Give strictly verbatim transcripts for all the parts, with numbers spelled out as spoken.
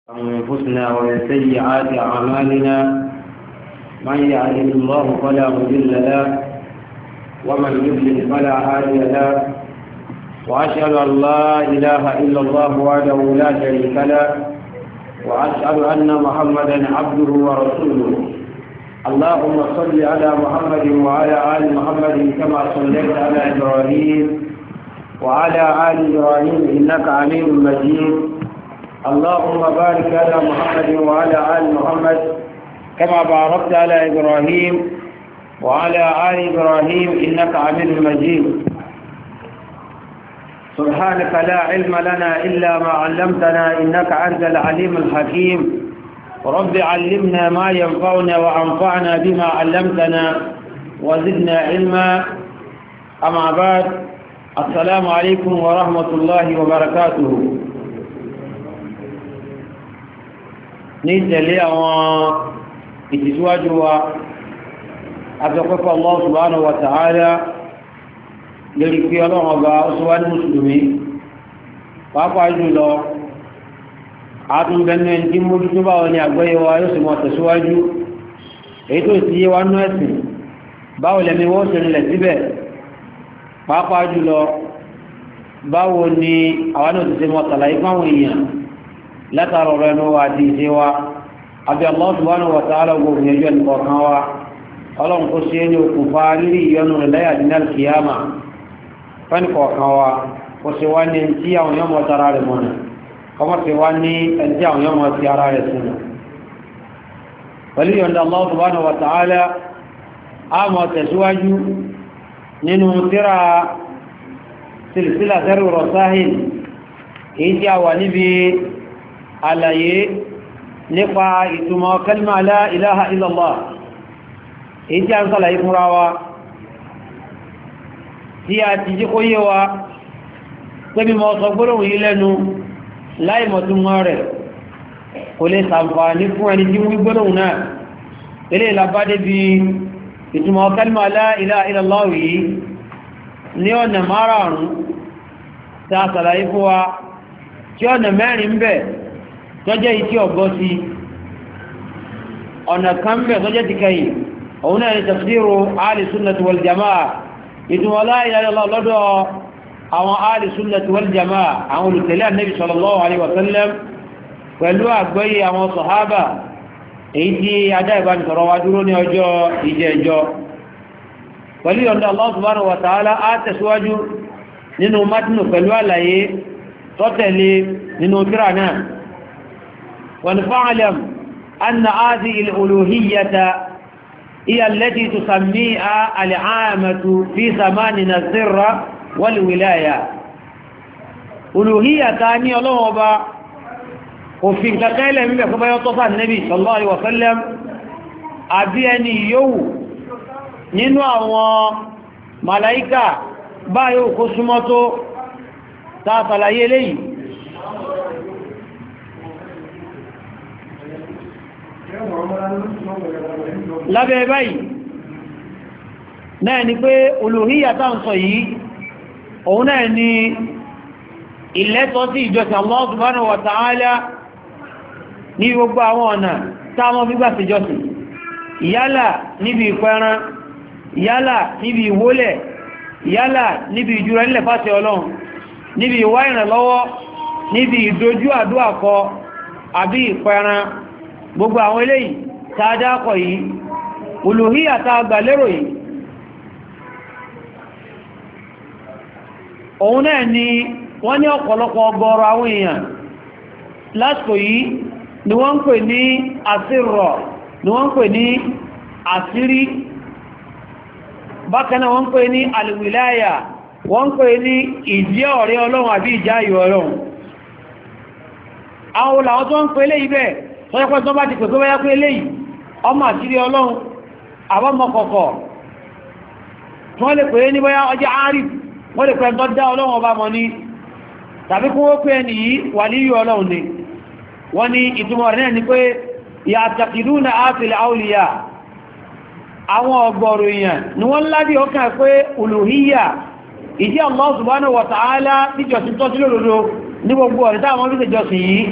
أنفسنا ومن سيئات أعمالنا من يهده الله فلا مضل له ومن يضلل فلا هادي له وأشهد أن لا إله إلا الله وحده لا شريك له وأشهد أن محمدا عبده ورسوله. اللهم صل على محمد وعلى آل محمد كما صليت على إبراهيم وعلى آل إبراهيم إنك حميد مجيد. اللهم بارك على محمد وعلى آل محمد كما باركت على إبراهيم وعلى آل إبراهيم إنك حميد مجيد. سبحانك لا علم لنا إلا ما علمتنا إنك أنت العليم الحكيم. رب علمنا ما ينفعنا وأنفعنا بما علمتنا وزدنا علما. أما بعد، السلام عليكم ورحمة الله وبركاته. نيجي àwọn ìtìsíwájú wa àtọ́kọ́kọ́ Allah subhanahu wa ta'ala lórí pé ọlọ́run ọba ọsọwá ní mùsùlùmí pàápàá jùlọ àtúnbẹ̀nú ẹni tí mójú tó bá wọn ní àgbẹ́yẹ wa yóò sì mọ̀ tẹ̀síwájú èyí tó sì yé wa nú ẹ̀sìn báwo lẹ́mi wọ́n ṣe nílẹ̀ síbẹ̀ pàápàá jùlọ báwo ni àwọn náà ti ṣe mọ̀ tàlàyé fáwọn èèyàn látara ọ̀rọ̀ ẹnu wa àti ìṣe wa àbí Allah subhanahu wa ta'ala gbogbo ẹjọ́ nìkọ̀ọ̀kan wa ọlọ́run kó ṣe ní okùnfà rírí ìyọnu rẹ̀ láyà dínà kìyàmà fẹ́nìkọ̀ọ̀kan wa kó ṣe wá ní tí àwọn yọmọ tara rẹ̀ mọ̀nà kọmọ́ ṣe wá ní ẹni tí àwọn yọmọ ti ara rẹ̀ sínú. pẹ̀lú yọ̀ǹda Allah subhanahu wa ta'ala a mọ̀ tẹ̀síwájú nínú tírà silsila Darru Rasail èyí tí a wà níbi àlàyé nípa ìtumọ̀ kalma la ilaha illallah èyí tí a ń sàlàyé fúnra wa tí a ti jí kó yé wa pé bí mọ́ sọ gbọ́rọ̀ yìí lẹ́nu láì mọ̀túnmọ́ rẹ̀ kò lè sàǹfààní fún ẹni tí wí gbọ́rọ̀ náà ilé ìlàbádé bí ìtumọ̀ kalma la ilaha illallah yìí ní ọ̀nà márààrún tí a sàlàyé fún wa tí ọ̀nà mẹ́rin bẹ̀ tọ́jẹ́ ìtí ọ̀gọ́ sí ọ̀nà kan bẹ̀ tọ́jẹ́ ti kẹyìn òun náà ni tafsiru ahli sunnati wal jama'a ìtumọ̀ la ilaha illallah lọ́dọ̀ àwọn ahli sunnati wal jama'a àwọn olùtẹ̀lé annabi sallallahu alaihi wasallam pẹ̀lú àgbọ́yé àwọn sàhábà èyí tí adá ìbánisọ̀rọ̀ wa dúró ní ọjọ́ ìjẹ́jọ́ pẹ̀lú yọ̀ǹda Allah subhanahu wa ta'ala á tẹ̀síwájú nínú mátínù pẹ̀lú àlàyé tọ́tẹ̀lé nínú tírà náà. ونفعلم أن هذه الألوهية هي التي تسميها العامة في زماننا السر والولاية. ألوهية ثانية الله أبا وفي تقيل من يخبر يطفى النبي صلى الله عليه وسلم أبيني يو ننوى ملائكة بايو خصمته تاصل إليه lábẹ́ báyìí náà ni pé olùhíyà tá ń sọ yìí òun náà ni ìlẹ́tọ́ sí ìjọsìn Allah subhanahu wa ta'ala ní gbogbo àwọn ọ̀nà táwọn gbígbà sí ìjọsìn yálà níbi ìpẹran yálà níbi ìwólẹ̀ yálà níbi ìjúra nílẹ̀ fásẹ̀ ọlọ́run níbi ìwá ìrànlọ́wọ́ níbi ìdojú àdúà kọ àbí ìpẹran gbogbo àwọn eléyìí tàádákọ̀ yìí olùhíyà tààgbà lérò yìí òun náà ni wọ́n ní ọ̀pọ̀lọpọ̀ ọgọ́rọ̀ àwọn èèyàn lásìkò yìí ni wọ́n ń pè ní àsírọ̀ ni wọ́n ń pè ní àsírí bákanáà wọ́n ń pè ní alìwìláyà wọ́n ń pè ní ìjẹ́ ọ̀rẹ́ ọlọ́run àbí ìjáyò ọlọ́run àwọn olàwọ́ tó ń pè lé ibẹ̀ tọ́jọ́pẹ́ tó bá ti pẹ̀ tó bá yá pé eléyìí ọmọ àṣírí ọlọ́run àbọ́mọkọ̀kọ̀ tí wọ́n lè pè é ní bóyá ọjọ́ àárif wọ́n lè pẹ̀ tó dá ọlọ́run ọba mọ̀ ní tàbí kó wó pé ẹni yìí wà níyù ọlọ́run ni wọ́n ní ìtumọ̀ rẹ̀ náà ni pé ya'taqiduna fil awliya àwọn ọgọ́rùn èèyàn ni wọ́n ládì ọkàn pé uluhiyya ìdí Allah subhanahu wa ta'ala níjọsìn tó sí lòdòdó ní gbogbo ọ̀rẹ́ táwọn bí ìjọsìn yìí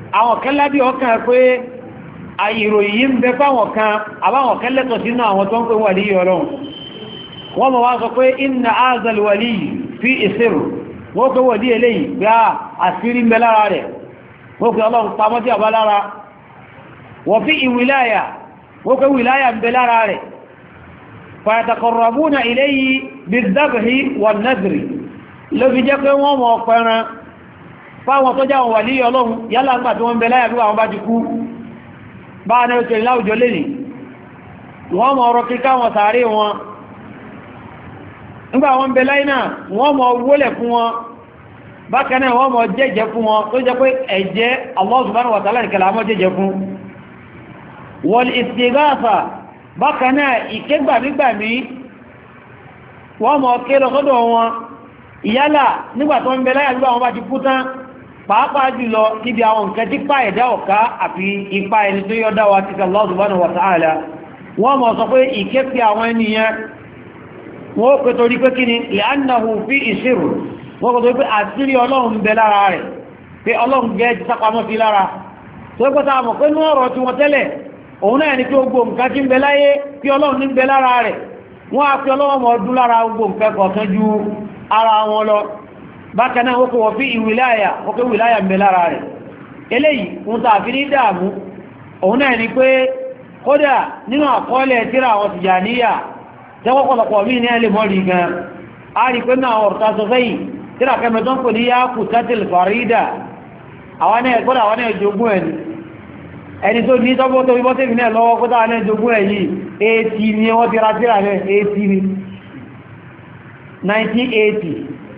àwọn kan lábí ọkàn pé ìròyìn ń bẹ fáwọn kan àbáwọn kan lẹ́tọ̀ sínú àwọn tó ń pè wà líyọ ọlọ́run wọ́n mọ̀ wá sọ pé inna azal wali fi ìsirù wọ́n pè wọ̀dí eléyìí gbá àṣírí ń bẹ lára rẹ̀ wọ́n pè ọlọ́run pamọ́ sí àbá lára wọ́n fi ìwìláyà wọ́n pè wìláyà ń bẹ lára rẹ̀ fayataqarrabuna ilayhi bidhabhi wan nadri ló fi jẹ́ pé wọ́n mọ̀ pẹran fáwọn tó jáwọn wà líyọ ọlọ́run yálà ń gbà tí wọ́n ń bẹ láyà bí wọ́n bá ti kú bá ní òkè láwùjọ lẹ́nì wọ́n mọ̀ ọ̀rọ̀ kíká wọn sàárè wọn nígbà wọn bẹ láyé náà wọ́n mọ̀ wólẹ̀ fún wọn bákan náà wọ́n mọ̀ jẹ́jẹ́ fún wọn tó jẹ́ pé ẹ̀jẹ́ Allah subhanahu wa ta'ala nìkẹ̀lá mọ́ jẹ́jẹ́ fún wal istighatha bákan náà ìkégbàmígbàmí wọ́n mọ̀ ké lọ sọ́dọ̀ wọn ìyálà nígbà tó ń bẹ láyé nígbà wọn bá ti kú tán pàápàá jùlọ níbi àwọn nǹkan tí pa ẹ̀dá ọ̀ká àfi ipa ẹni tó yọ́ dáwà títà Allah subhanahu wa ta'ala wọ́n mọ̀ sọ pé ìképe àwọn ènìyàn wọ́n pẹ̀ torí pé kí ni li'annahu fi ìṣirò wọ́n kò tó pé àṣírí ọlọ́run bẹ lára rẹ̀ pé ọlọ́run gẹ́ ti sápamọ́ sí lára tó pẹ́ tá a mọ̀ pé ní ọ̀rọ̀ tí wọ́n tẹ́lẹ̀ òun náà ni pé gbogbo nǹkan tí ń bẹ láyé pé ọlọ́run ní ń bẹ lára rẹ̀ wọ́n á fi ọlọ́run mọ̀ ọdún lára gbogbo nǹkan kọ̀ọ̀kan ju ara wọn lọ bákanáà wọ́n kò wọ́n fi ìwìláyà wọ́n kò wìláyà ń bẹ lára rẹ̀ eléyìí ń ta àfi ní dààmú òun náà ni pé kódà nínú àkọọ́lẹ̀ tíra àwọn Tìjàníyà tẹ́wọ́pọ̀lọpọ̀ mí ní ẹlẹ́ mọ́rí gan a rí pé náà ọ̀rọ̀ta sọ fẹ́yìn tíra kẹmẹ́tọ́ kò ní yáàkù tátìl farida àwọn náà gbọ́dọ̀ àwọn náà jogún ẹni ẹni tó ní tọ́gbọ́ tó wíbọ́ tèmi náà lọ́wọ́ kódà náà jogún ẹ̀ yìí eighty ni wọ́n ti ra tíra náà eighty ni nineteen eighty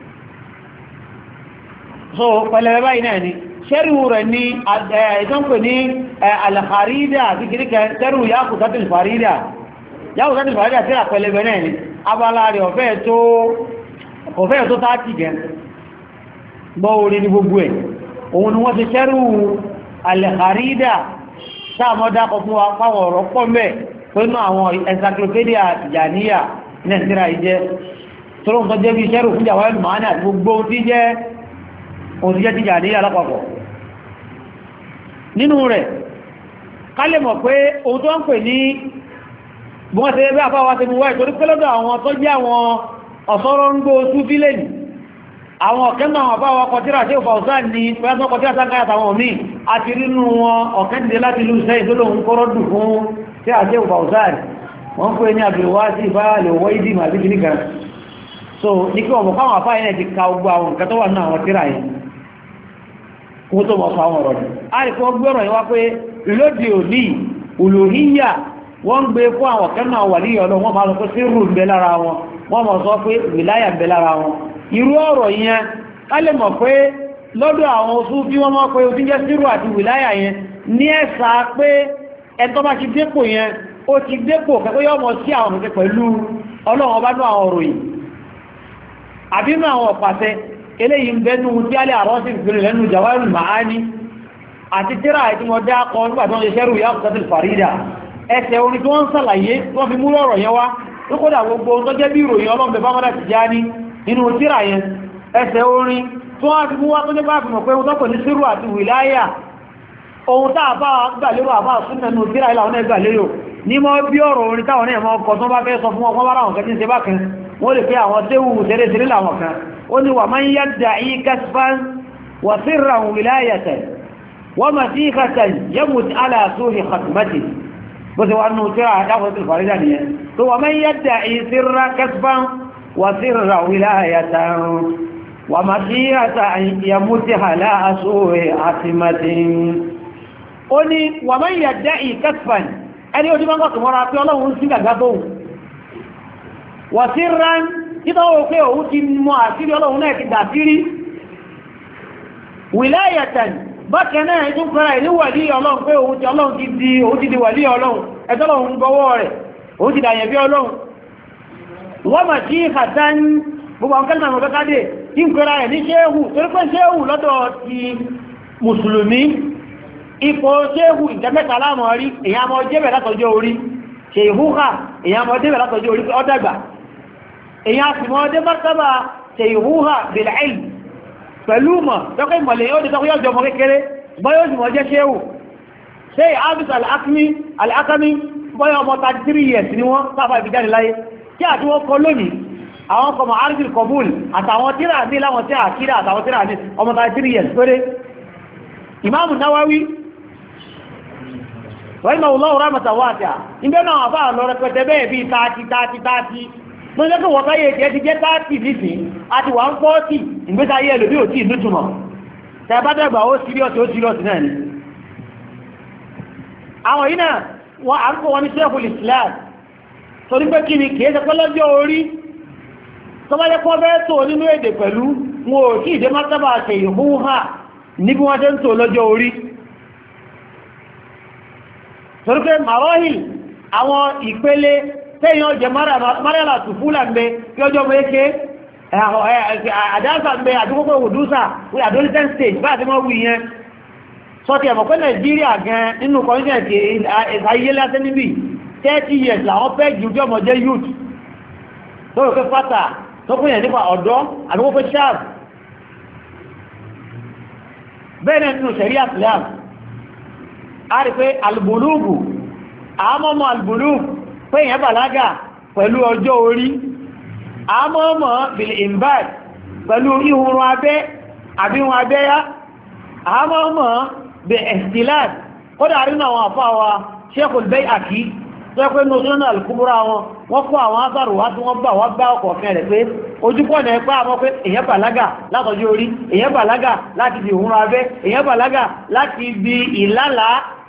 so pẹ̀lẹ̀rẹ̀ báyìí náà ni ṣẹ́rù rẹ̀ ní ìtọ́nkù ní al-farida àti kìríkẹ ṣẹ́rù yáàkù tátìl farida yáàkù tátìl farida tíra pẹ̀lẹ̀rẹ̀ náà ni abala rẹ̀ ọ̀fẹ́ tó tààtì gẹ̀ gbọ́ orí ní gbogbo ẹ̀ òun ni wọ́n ti ṣẹ́rù al-farida sáàmọ́dá kọfún wa pàwọn ọ̀rọ̀ pọ̀ mẹ́ pẹ̀lú àwọn encyclopedia Tìjàníyà nàìjíríà ìjẹ́ tó lóun tó jẹ́ bí ṣẹ́rù fún Jawahirul Ma'ani àti gbogbo tí jẹ́ òṣìṣẹ́ Tìjàníyà alápapọ̀ nínú rẹ̀ ká lè mọ̀ pé ohun tó ń pè ní bí wọ́n ṣe bí àfáwà ṣe mú wáyé torí pé lọ́dọ̀ àwọn tó jẹ́ àwọn ọ̀sọ́rọ̀ ń gbó súfílẹ̀ ní àwọn ọ̀kẹ́nà àwọn àfáwà kọtíra tí ó Fawzan ní pẹ́sán kọtíra sáńkáyà àtàwọn míì àti rínú wọn ọ̀kẹ́ndé láti lú sẹ́yìn tó lóun kọ́rọ́ dù fún tí a jẹ́ Fawzan wọ́n pè ní Abdulwasi ìbáyàlẹ̀ owó ìdí màbí kìníkan so ní kí wọ́n mọ̀ káwọn àfáà yẹn ti ka gbogbo àwọn nǹkan tó wà ní àwọn tíra yìí kó tó mọ̀ sọ àwọn ọ̀rọ̀ yìí a rí kí wọ́n gbé ọ̀rọ̀ yìí wá pé lóde òní uluhiyya wọ́n gbé fún àwọn kẹ́nà wà ní ọ̀lọ́ wọ́n máa lọ pé sírù ń bẹ lára wọn wọ́n mọ̀ sọ pé wìláyà ń bẹ lára wọn irú ọ̀rọ̀ yẹn ká lè mọ̀ pé lọ́dọ̀ àwọn oṣù bí wọ́n mọ̀ pé ojú jẹ́ sírù àti wìláyà yẹn ní ẹ̀sà pé ẹ̀tọ́ bá ti dépò yẹn ó ti dépò kẹ́kọ́ yọ́ mọ̀ sí àwọn òṣèṣẹ́ pẹ̀lú ọlọ́run ọba ní àwọn ọ̀rọ̀ yìí àbínú àwọn ọ̀pàṣẹ eléyìí ń bẹ́nu tí a lè àrọ́sí ìpínlẹ̀ lẹ́nu Jawahirul Ma'ani àti tíra àti mọ̀ dá kọ nígbà tó ń ṣe ṣẹ́rù Yaqut Tátìl Farida ẹsẹ̀ orin tó ń sàlàyé wọ́n fi múlò ọ̀rọ̀ yẹn wá tó kódà gbogbo tó jẹ́ bí ìròyìn ọlọ́m̀bẹ̀ bá mọ́dá Tìjání nínú tíra yẹn ẹsẹ̀ orin tó wá fi mú wá tó jẹ́ bá fi mọ̀ pé wọ́n tó ní sírù àti wìláyà ohun tá àbá gbàlérò àbá súnmọ̀ nínú tíra ìlà ọ̀nà gbàlérò ní mọ́ bí ọ̀rọ̀ orin táwọn náà mọ́ ọkọ̀ tó bá fẹ́ sọ fún ọkọ̀ bára wọn kẹtí ń ṣe bá kan wọ́n lè pé àwọn tẹ́wù tẹ́rẹ́tẹ́rẹ́ làwọn kan ó ní wà máa ń yadda'i kasfan wa sirran wilayatan wa masihatan yamut ala su'i khatmati bó ṣe wà nù tíra Yaqut Tátìl Farida nìyẹn tó wà máa ń yadda'i sirra kasfan wa sirran wilayatan wa masihatan yamut ala su'i khatmati ó ní wà máa ń yadda'i kasfan ẹni ojú bá ń kọ́ kìmọ́ra pé ọlọ́run sí gàgá tó wà sí rán títọ́ ó pé òun ti mọ́ àṣírí ọlọ́run náà ti dàṣírí wìláyàtàn bákan náà ẹjú fẹ́ra ìlú wàlí ọlọ́run pé òun ti ọlọ́run ti di òun ti di wàlí ọlọ́run ẹjọ́lọ́run gbọ́wọ́ rẹ̀ òun ti dàyẹ̀ bí ọlọ́run wọ́n mà sí ìfàtán gbogbo àwọn kẹ́lẹ̀ àwọn kẹ́kádé tí ń fẹ́ra ẹ̀ ní ṣéhù torí pé ṣéhù lọ́dọ̀ ti mùsùlùmí ipò ṣéhù ìjẹ́mẹ́ta láàmọ̀ rí èyàn mọ́ jẹ́bẹ̀ látọjọ́ orí ṣe ìhúhà èyàn mọ́ jẹ́bẹ̀ látọjọ́ orí ọdàgbà èyàn sì mọ́ jẹ́ mọ́sábà ṣe ìhúhà bil ilm pẹ̀lú mọ̀ tọ́kọ́ ìmọ̀lẹ̀ yóò dẹ̀ tọ́kọ́ yóò jọ mọ́ kékeré bọ́yọ́ sì wọ́n jẹ́ ṣéhù ṣe Abis al-Akami bọ́yọ́ ọmọ thirty-three years ni wọ́n sábà ìbíjáde láyé tí àti wọ́n kọ lónìí àwọn kọmọ̀ arjil kọbul àtàwọn tíra ní láwọn tí àkídà àtàwọn tíra ní ọmọ thirty-three years péré Imam Nawawi rahimahullahu rahmatan wasi'a ìgbẹ́ náà àbá lọ rẹpẹtẹ bẹ́ẹ̀ bí thirty thirty thirty tó jẹ́ kí wọ́n káyé jẹ́ ti jẹ́ thirty nìsín àti one forty ìgbésà yẹ́ lórí òtí ìlútùmọ̀ tẹ́bátẹ́gbà ó síríọ̀sì ó síríọ̀sì náà ni àwọn yìí náà wọ́n à ń kọ́ wọn ní Sheikhul Islam torí pé kí ni kìí ṣe pé lọ́jọ́ orí tó bá jẹ́ kọ́ bẹ́ẹ̀ tó nínú èdè pẹ̀lú wọn ò tí ìdé mọ́sábà ṣe ìhúhà níbi wọ́n tẹ́ ń tó lọ́jọ́ orí torí pé marohil àwọn ìpele tẹ́yìn ọjẹ́ mariala tùfúlà ń bẹ kí ọjọ́ mọ́ eke àdáṣà ń bẹ àdúgbò òdúsà wí adolescent stage bá àti mọ́ wù yẹn sọ́tí ẹ̀mọ̀ pé Nàìjíríà gan nínú kọ́ńtẹ̀ẹ̀tì ayé lásẹ́ níbi thirty years làwọn fẹ́ jù jọmọ jẹ́ youth tó rò pé fata tó fún yẹn nípa ọ̀dọ́ àdúgbò pé sharp bẹ́ẹ̀ náà nínú sẹ̀rí Islam a rí pé albulugu àmọ́mọ́ albulugu pé èyàn bàlágà pẹ̀lú ọjọ́ orí àmọ́mọ́ bil imbad pẹ̀lú ihurun abẹ́ àbíhun abẹ́yá àmọ́mọ́ bil ihtilal kódà rí náà wọn àfáwà Sheikhul Bayhaqi tó pé ní oṣù náà al-Kubra wọn wọ́n kó àwọn azàrò wá tí wọ́n gbà wá gbá ọkọ̀ ọ̀fẹ́ rẹ̀ pé ojúkọ́ náà pẹ́ àmọ́ pé èyàn bàlágà látọjú orí èyàn bàlágà láti di ìhun abẹ́ èyàn bàlágà láti di ìlàlá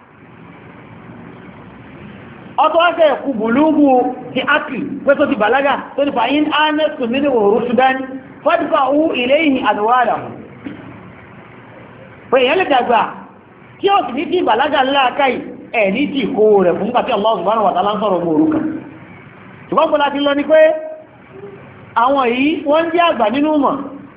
ọtọ́ wáṣẹ́ ẹ̀kú bùlúgbù ti ákì pé tó ti bàlágà tó ti fàyín ánẹ́sù nínú òru Sudan fọ́dífà owó ilé ìhìn àdúwàdà pé èyàn lè dàgbà tí ó sì ní tí bàlágà láàkáì ẹ̀ ní tí kó rẹ̀ fún pàtí Allah subhanahu wa ta'ala ń sọ̀rọ̀ mọ̀ orúkà ṣùgbọ́n kò láti lọ ní pé àwọn yìí wọ́n jẹ́ àgbà nínú mọ̀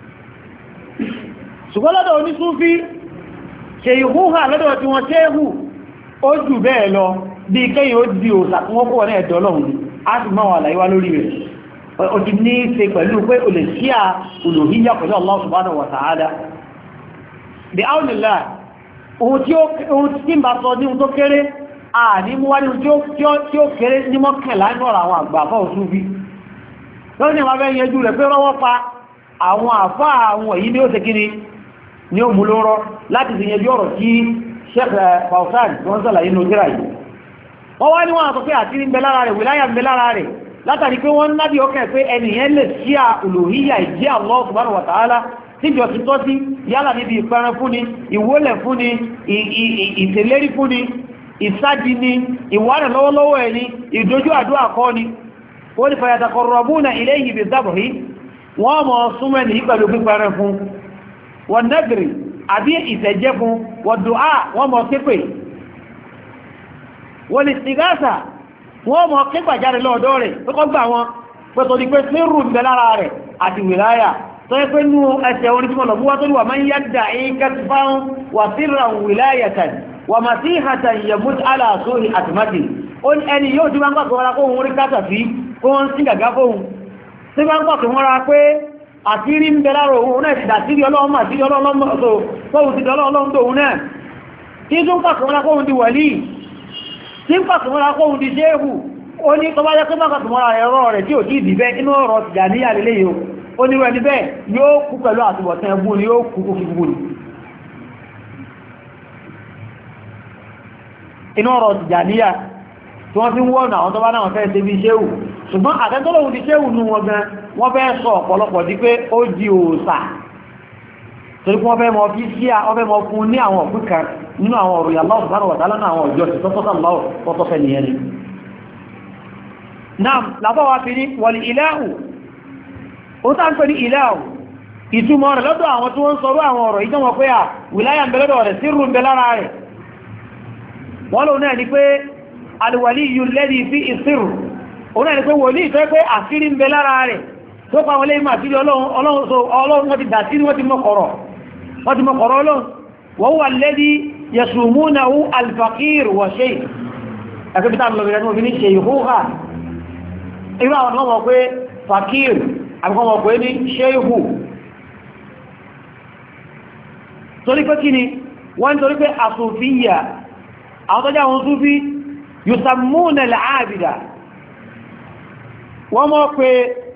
ṣùgbọ́n lọ́dọ̀ onísúfí ṣe ìhúhà lọ́dọ̀ tí wọ́n ṣéhù ó jù bẹ́ẹ̀ lọ bí kẹ́yìn ó di òsà tí wọ́n kó wọ́n ní ẹ̀dọ́ lọ́hùn á sì máa wà láyé wá lórí rẹ̀ ó ti ní ṣe pẹ̀lú pé o lè sí à olùhíyà pẹ̀lú Allah subhanahu wa ta'ala bí áwùnilá ohun tí ń bá sọ ní ohun tó kéré àní mú wá ní ohun tí ó kéré ní mọ́kànlá ní ọ̀rọ̀ àwọn àgbà àfá òsúfí lọ́nà ìwà bẹ́ yẹjú rẹ̀ pé rọ́wọ́ pa àwọn àfá àwọn èyí ní ó ṣe kíni ní ó mú lórọ́ láti fi yẹjú ọ̀rọ̀ tí Sheikh Fawzan wọ́n sọ̀lá inú tíra yìí wọ́n wá ní wọ́n àtọ́ pé àti ní bẹ̀lára rẹ̀ wìláyà bẹ̀lára rẹ̀ látàrí pé wọ́n nábi ọkẹ́ pé ẹnìyàn lè sí à olùhíyà ìjẹ́ Allah subhanahu wa ta'ala tíjọ ti tọ́ sí yálà níbi ìpẹran fún ni ìwólẹ̀ fún ni ìtẹ̀lérí fún ni ìsádi ni ìwárẹ̀ lọ́wọ́lọ́wọ́ ẹni ìdójú àdúrà kọ́ ni wọ́n ni fayataqarrabuna ilayhi bizabhi wọ́n mọ̀ súnmọ́ ní pẹ̀lú pípẹran fún wọ́n nadri àbí ìtẹ̀jẹ́ fún wọ́n du'a wọ́n mọ̀ pípẹ̀ wọ́n istighatha wọ́n mọ̀ pípàjáre lọ́dọ̀ rẹ̀ pẹ́kọ́ gbà wọn pẹ́tọ́ di pé sírù ń bẹ lára rẹ̀ àti wìláyà tó yẹ pé nú ẹsẹ̀ orí tí wọ́n lọ búwá tó ní wà máa ń yádà ìkẹtìfáún wà sírran wìláyàtàn wà máa sí ìhàtàn yẹmút aláàsóhì àtìmátì ó ní ẹni yóò tí wọ́n ń pàkó wọn kóhun rí kátà sí kóhun sí gàgá kóhun tí wọ́n ń pàkó wọn ra pé àtírí ń bẹ lára òun náà ti dàtírí ọlọ́run àtírí ọlọ́run náà tí tún pàkó wọn kóhun di wàlí tí pàkó wọn kóhun di ṣéhù ó ní tó bá yẹ pé pàkó wọn ẹ̀rọ rẹ̀ tí ò tí ìdìbẹ́ inú ọ̀rọ̀ Tìjàníyà lélẹ́ yìí ó ní rẹ̀ níbẹ̀ yóò kú pẹ̀lú àtúbọ̀tán ẹgbùn ni yóò kú kú kú kú ní inú ọ̀rọ̀ Tìjàníyà tí wọ́n fi ń wọ́n àwọn tó bá náà fẹ́ ṣe bí ṣéhù ṣùgbọ́n àtẹ́tọ́lọ́hun ti ṣéhù nú wọn gan wọ́n fẹ́ sọ ọ̀pọ̀lọpọ̀ di pé ó di òòṣà torí wọ́n fẹ́ mọ fi sí wọ́n fẹ́ mọ fún ní àwọn òpin kan nínú àwọn ọ̀rọ̀ Allah subhanahu wa ta'ala àwọn ọjọ́ sí tọ́tọ́fẹ́ nìyẹn ni náà lábọ́wà fi ní wal ilahu ó tá ń pè ní ilahu ìtumọ̀ rẹ̀ lọ́dọ̀ àwọn tí wọ́n sọ̀rọ̀ àwọn ọ̀rọ̀ ìtàn wọn pé à wìláyà ń bẹ lọ́dọ̀ rẹ̀ sírù ń bẹ lára rẹ̀ wọ́n lò náà ni pé alwaliyyu alladhi fi ìsírù òun náà ni pé wòlí ìtọ́ pé àṣírí ń bẹ lára rẹ̀ tó pa wọlé ìmọ̀ àṣírí ọlọ́run wọ́n ti dàṣírí wọ́n ti mọ́kọ̀rọ̀ wọ́n ti mọ́kọ̀rọ̀ ọlọ́run wa huwa alladhi yasumunahu al-faqir wa shaykh ẹgbẹ́ta lọ́bìnrin ní obìnrin ṣe ìhúhà irú àwọn ọmọ pé fakir àbúkọmọ̀ pé ní ṣéhù torí pé kí ni wọ́n torí pé àsòfíyà àwọn tó jẹ́ àwọn súfí yusammuna al-abida wọ́n mọ̀ pé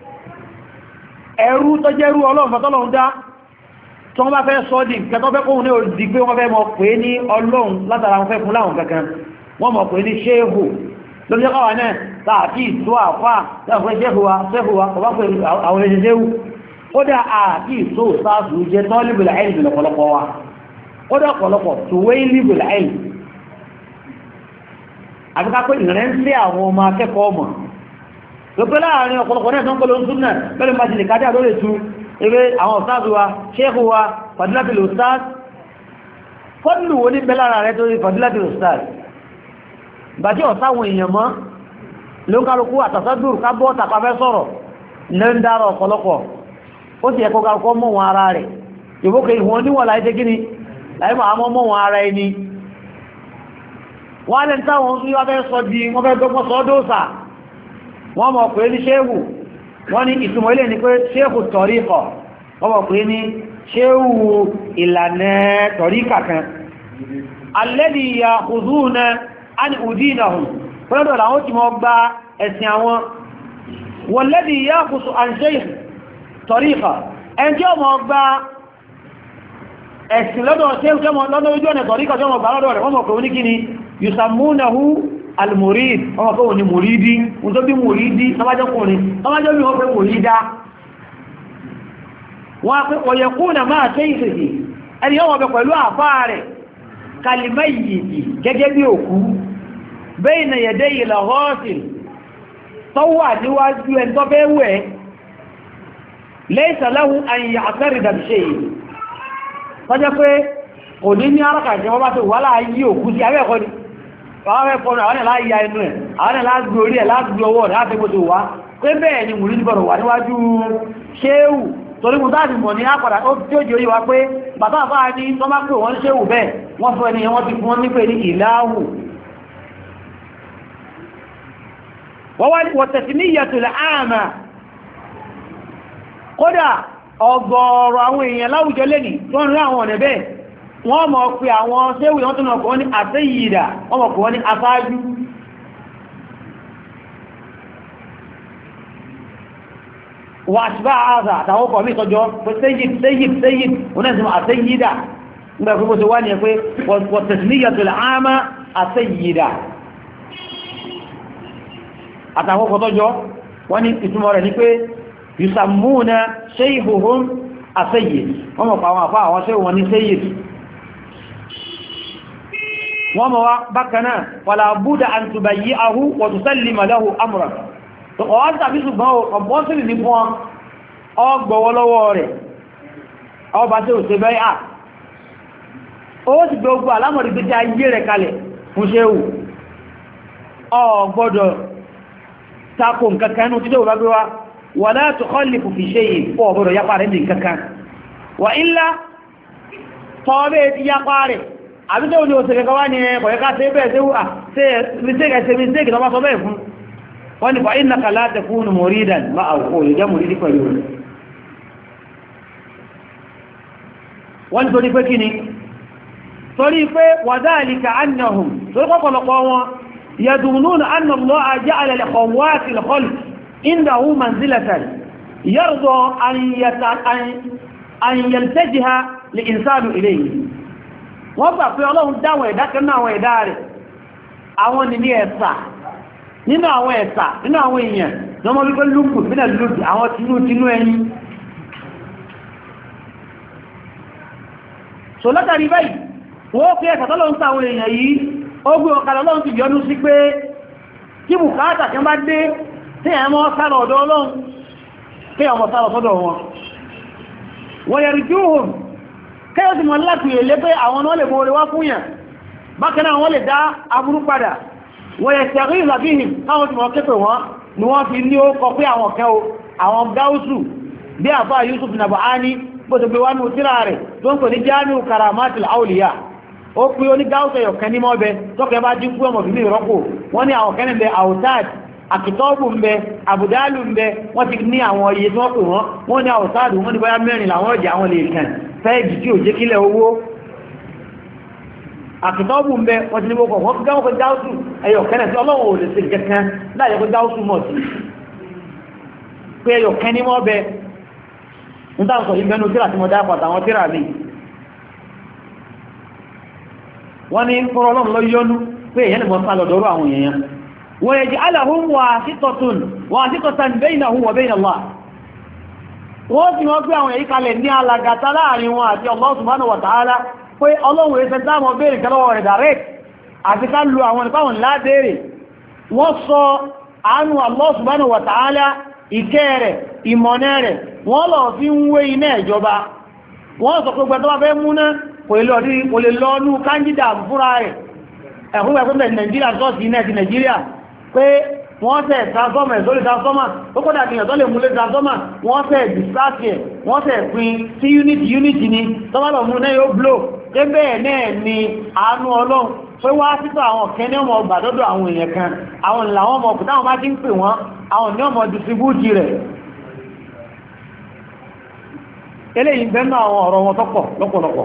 ẹrú tó jẹ́rú ọlọ́run fọ́tọ́lọ́run dá tí wọ́n bá fẹ́ sọ dì kẹtọ́ fẹ́ kóhun ní òdì pé wọ́n fẹ́ mọ̀ pé ní ọlọ́run látara wọn fẹ́ fún láwọn kankan wọ́n mọ̀ pé ní ṣéhù lórí ọkọ̀wà náà tààtí ìtò àfá láàfẹ́ ṣéhù wa ṣéhù wa kọ̀ bá pé àwọn ẹ̀ṣẹ̀ ṣéhù ó dá àti ìtò sáàsù jẹ́ tọ́lìbìlà ẹ̀lì lọ́pọ̀lọpọ̀ wa ó dá ọ̀pọ̀lọpọ̀ tó wé líbìlà ẹ̀lì àbíká pé ìrẹ́ ń lé àwọn ọmọ akẹ́kọ̀ọ́ mọ̀ tó pé láàrin ọ̀pọ̀lọpọ̀ náà tó ń pẹ̀lú oúnjẹ náà pẹ̀lú máa ti lè kájá lórí tu eré àwọn ọ̀sáàzù wa ṣéhù wa fàdílátìlò sáàz fọ́dùlù wo ní bẹ́lára rẹ̀ tó rí fàdílátìlò sáàz bàtí ọ̀sáwọn èèyàn mọ́ ló ń kálukú àtàsádùrù ká bọ́ tàpáfẹ́ sọ̀rọ̀ lẹ́ndàrọ̀ ọ̀pọ̀lọpọ̀ ó sì ẹ̀kọ́ kálukọ́ mọ́ wọn ara rẹ̀ ìwókè ìwọ̀n níwọ̀n láì tẹ́ kíní láì máa mọ́ mọ́ wọn ara ẹni wọ́n lẹ́n táwọn ń wá fẹ́ sọ di wọ́n fẹ́ gbọ́gbọ́ sọ dóòsà wọ́n mọ̀ pé ní ṣéhù wọ́n ní ìtumọ̀ ilé ni pé ṣéhù tọ̀ríkọ̀ wọ́n mọ̀ pé ní ṣéhù ìlànà tọ̀ríkà kan alladhi ya'khudhuna an udinahum pẹ́lọ́dọ̀ làwọn ti mọ́ gba ẹ̀sìn àwọn walladhi ya'khudhu an shaykh tọ̀ríkà ẹn tí ó mọ́ gba ẹ̀sìn lọ́dọ̀ ṣéhù lọ́dọ̀ ojú ọ̀nà tọ̀ríkà tí ó mọ̀ gbà lọ́dọ̀ rẹ̀ wọ́n mọ̀ pé ní kíni yusammunahu al-murid ọmọ kọwọ́ ni muridi un tó bí muridi tọ́bájọ́kùnrin tọ́bájọ́ bí wọ́n pẹ́ murida wọ́n pẹ́ ọ̀yẹ̀kúnà máa tẹ́ ìfèsì ẹni yọ́ wọ́n pẹ̀ pẹ̀lú àfáà rẹ̀ kalimayyiti gẹ́gẹ́ bí òkú bayna yaday al-ghasil tó wà níwájú ẹn tó fẹ́ wẹ̀ laysa lahu an ya'tarida bi shay tọ́jẹ́ pé kò ní ní arákàjẹ́ wọ́n bá tó wà láàáyí òkú sí abẹ́ ẹ̀kọ́ ni àwọn ẹ̀fọ́nà àwọn ẹ̀lá ìyá inú ẹ̀ àwọn ẹ̀lá gbé orí ẹ̀ lágbé ọwọ́ rẹ̀ láti gbogbo wá pé bẹ́ẹ̀ ni mùrí níbọ̀rọ̀ wà níwájú ṣéhù torí mú dáàdì mọ̀ ní àpàdà tí ó jẹ́ oyé wa pé bàbá àbá ní tó má pè wọ́n ṣéhù bẹ́ẹ̀ wọ́n fún ẹni wọ́n ti fún wọn nípe ní ìláhù wọ́n tẹ̀sí ní ìyàtọ̀lẹ̀ àmà kódà ọgọ́rọ̀ àwọn èèyàn láwùjọ lẹ́nì tó ń rí àwọn ọ̀nà bẹ́ẹ̀ wọ́n mọ̀ pé àwọn ṣéwù wọ́n tó mọ̀ pé wọ́n ní àṣẹ́yìdà wọ́n mọ̀ pé wọ́n ní aṣáájú wà ṣíbá àázà àtàwọn ọkọ̀ mí tọjọ́ pé sẹ́yìd sẹ́yìd sẹ́yìd onẹ́sìmọ̀ àṣẹ́yìdà nígbà pé bó ṣe wá ní ẹ pé wọ̀tẹ̀sìníyàtòlẹ̀ àmà àṣẹ́yìdà àtàwọn ọkọ̀ tọjọ́ wọ́n ní ìtumọ̀ rẹ̀ ní pé yusammuna shayhuhum àṣẹ́yìd wọ́n mọ̀ pa àwọn àfá àwọn ṣéwù wọn ní sẹ́yìd wọ́n mọ̀ wá bákanáà wàlá búdà an tubayyi'ahu wa tusallima lahu amrak tó ọwá tàbí ṣùgbọ́n ọ̀pọ̀sílì ní fún ọgbọ̀wọ́ lọ́wọ́ rẹ̀ ọba tí ó ṣe bẹ́ à ó sì gbogbo alámọ̀rí pé tí a yé rẹ̀ kalẹ̀ fún ṣéwù ọ gbọ́dọ̀ takò nǹkankan inú tí ó bá gbé wá wala tukhallifu fi shay'in fún ọgbọ́dọ̀ yapa rẹ̀ ní nǹkankan wà illa tọ́ọ̀bẹ̀ ti yapa rẹ̀ àbíjẹ́ òní òsèrè kan wá ní ẹ̀kọ̀ ẹ̀ká tẹ́ bẹ́ẹ̀ tẹ́ wà tẹ́ mistake tó bá sọ bẹ́ẹ̀ fún wọ́n ni fa innaka la takunu muridan máa òkú lè jẹ́ muridi pẹ̀lú rẹ̀ wọ́n ni torí pé kí ni torí pé wa dhalika annahum torí pọ́pọ̀lọpọ̀ wọn yadununa anna Allaha ja'ala li khawwati al-khalq indahu manzilatan yarda an yaltajiha al-insanu ilayhi wọ́n gbà pé ọlọ́run dáwọn ẹ̀dá kan náà àwọn ẹ̀dá rẹ̀ àwọn ni ní ẹ̀sà nínú àwọn ẹ̀sà nínú àwọn èèyàn lọ́mọ wípé lúkù nínú lúkù àwọn tinú tinú ẹni so látàrí báyìí wọ́n fi ẹ̀sà tọ́lọ́run sáwọn èèyàn yìí ó gbé ọ̀kadà ọlọ́run ti yọnú sí pé kí bùkátà kan bá dé tí ẹ̀ mọ́ sára ọ̀dọ̀ ọlọ́run kí ọmọ sára sọ́dọ̀ wọn wọ́n yẹ̀rì júhùn kẹ́yọ́ ti mọ̀ láti èlé pé àwọn náà lè mọ́ orí wá fún yàn bákanáà wọ́n lè dá aburú padà wọ́n yẹ tẹ̀rí ìlàbíhìn káwọn ti mọ̀ kéfè wọ́n ni wọ́n fi ní ó kọ pé àwọn kẹ́ o àwọn gáúsù bí àfá Yusuf Nabhani bó ti gbé wá ní òtíra rẹ̀ tó ń pè ní Jamiu Karamatil Awliya ó pé ó ní gáúsù ẹ̀yọ̀ kẹ́ ní mọ́bẹ tọ́kẹ́ bá dínkù ọmọ fi ní ìrọ́pò wọ́n ní àwọn kẹ́ni bẹ Autad àkìtọ́bù ń bẹ àbùdálù ń bẹ wọ́n ti ní àwọn iye tí wọ́n pè wọ́n wọ́n ní Autad wọ́n ní bóyá mẹ́rin làwọn ọjà àwọn lè kàn fẹ́ẹ̀jì tí ò jẹ́ kílẹ̀ owó àkìtọ́bù ń bẹ wọ́n ti ní gbogbo wọ́n gáwọ́ kó gáúsù ẹyọ kẹ́nẹ̀ tí ọlọ́run ò lè ṣe kẹ́kẹ́ láyé kó gáúsù mọ̀ sí pé ẹyọ kẹ́ ní mọ́ bẹ ń tàn sọ ìbẹnu tíra tí mo dá pàtà àwọn tíra mi wọ́n ní fọ́rọ̀ ọlọ́run lọ yọnú pé èyàn lè mọ́ sá lọ́dọ̀ọ́rọ̀ àwọn èèyàn wọ́n yẹ jẹ́ aláhùn wà sítọ̀tún wà sítọ̀tún baynahum wa bayna Allah wọ́n ti wọ́n gbé àwọn èyí kalẹ̀ ní alàgàtà láàrin wọn àti Allah subhanahu wa ta'ala pé ọlọ́run ẹsẹ̀ dámọ̀ bèèrè kẹlọ́wọ́ rẹ̀ direct àti ká lu àwọn ìpáwọn ládẹ́rẹ̀ wọ́n sọ àánú Allah subhanahu wa ta'ala ìkẹ́ rẹ̀ ìmọ̀nẹ́ rẹ̀ wọ́n lọ fi ń wé iná ìjọba wọ́n sọ pé gbẹ̀tọ́ bá fẹ́ múná kò lè lọ́nú káńjídà fúnra rẹ̀ ẹ̀kún gbẹ̀kún Nàìjíríà sọ́ọ̀sì iná ti Nàìjíríà pé wọ́n tẹ̀ transformer sórí transformer ó kọ́dà kìyàn tó lè múlé transformer wọ́n tẹ̀ distract ẹ̀ wọ́n tẹ̀ pín sí unit unit ni tọ́bálọ̀ mú náà yóò blow pé bẹ́ẹ̀ náà ni àánú Ọlọ́run pé wá títọ́ àwọn kẹ́ ní ọmọ ọgbà dọ́dọ̀ àwọn èèyàn kan àwọn ìlàwọ́n ọmọ ọkùnrin táwọn bá ti ń pè wọ́n àwọn ní ọmọ distribute rẹ̀ eléyìí bẹ́ẹ̀ náà àwọn ọ̀rọ̀ wọn tọ́pọ̀ lọ́pọ̀lọpọ̀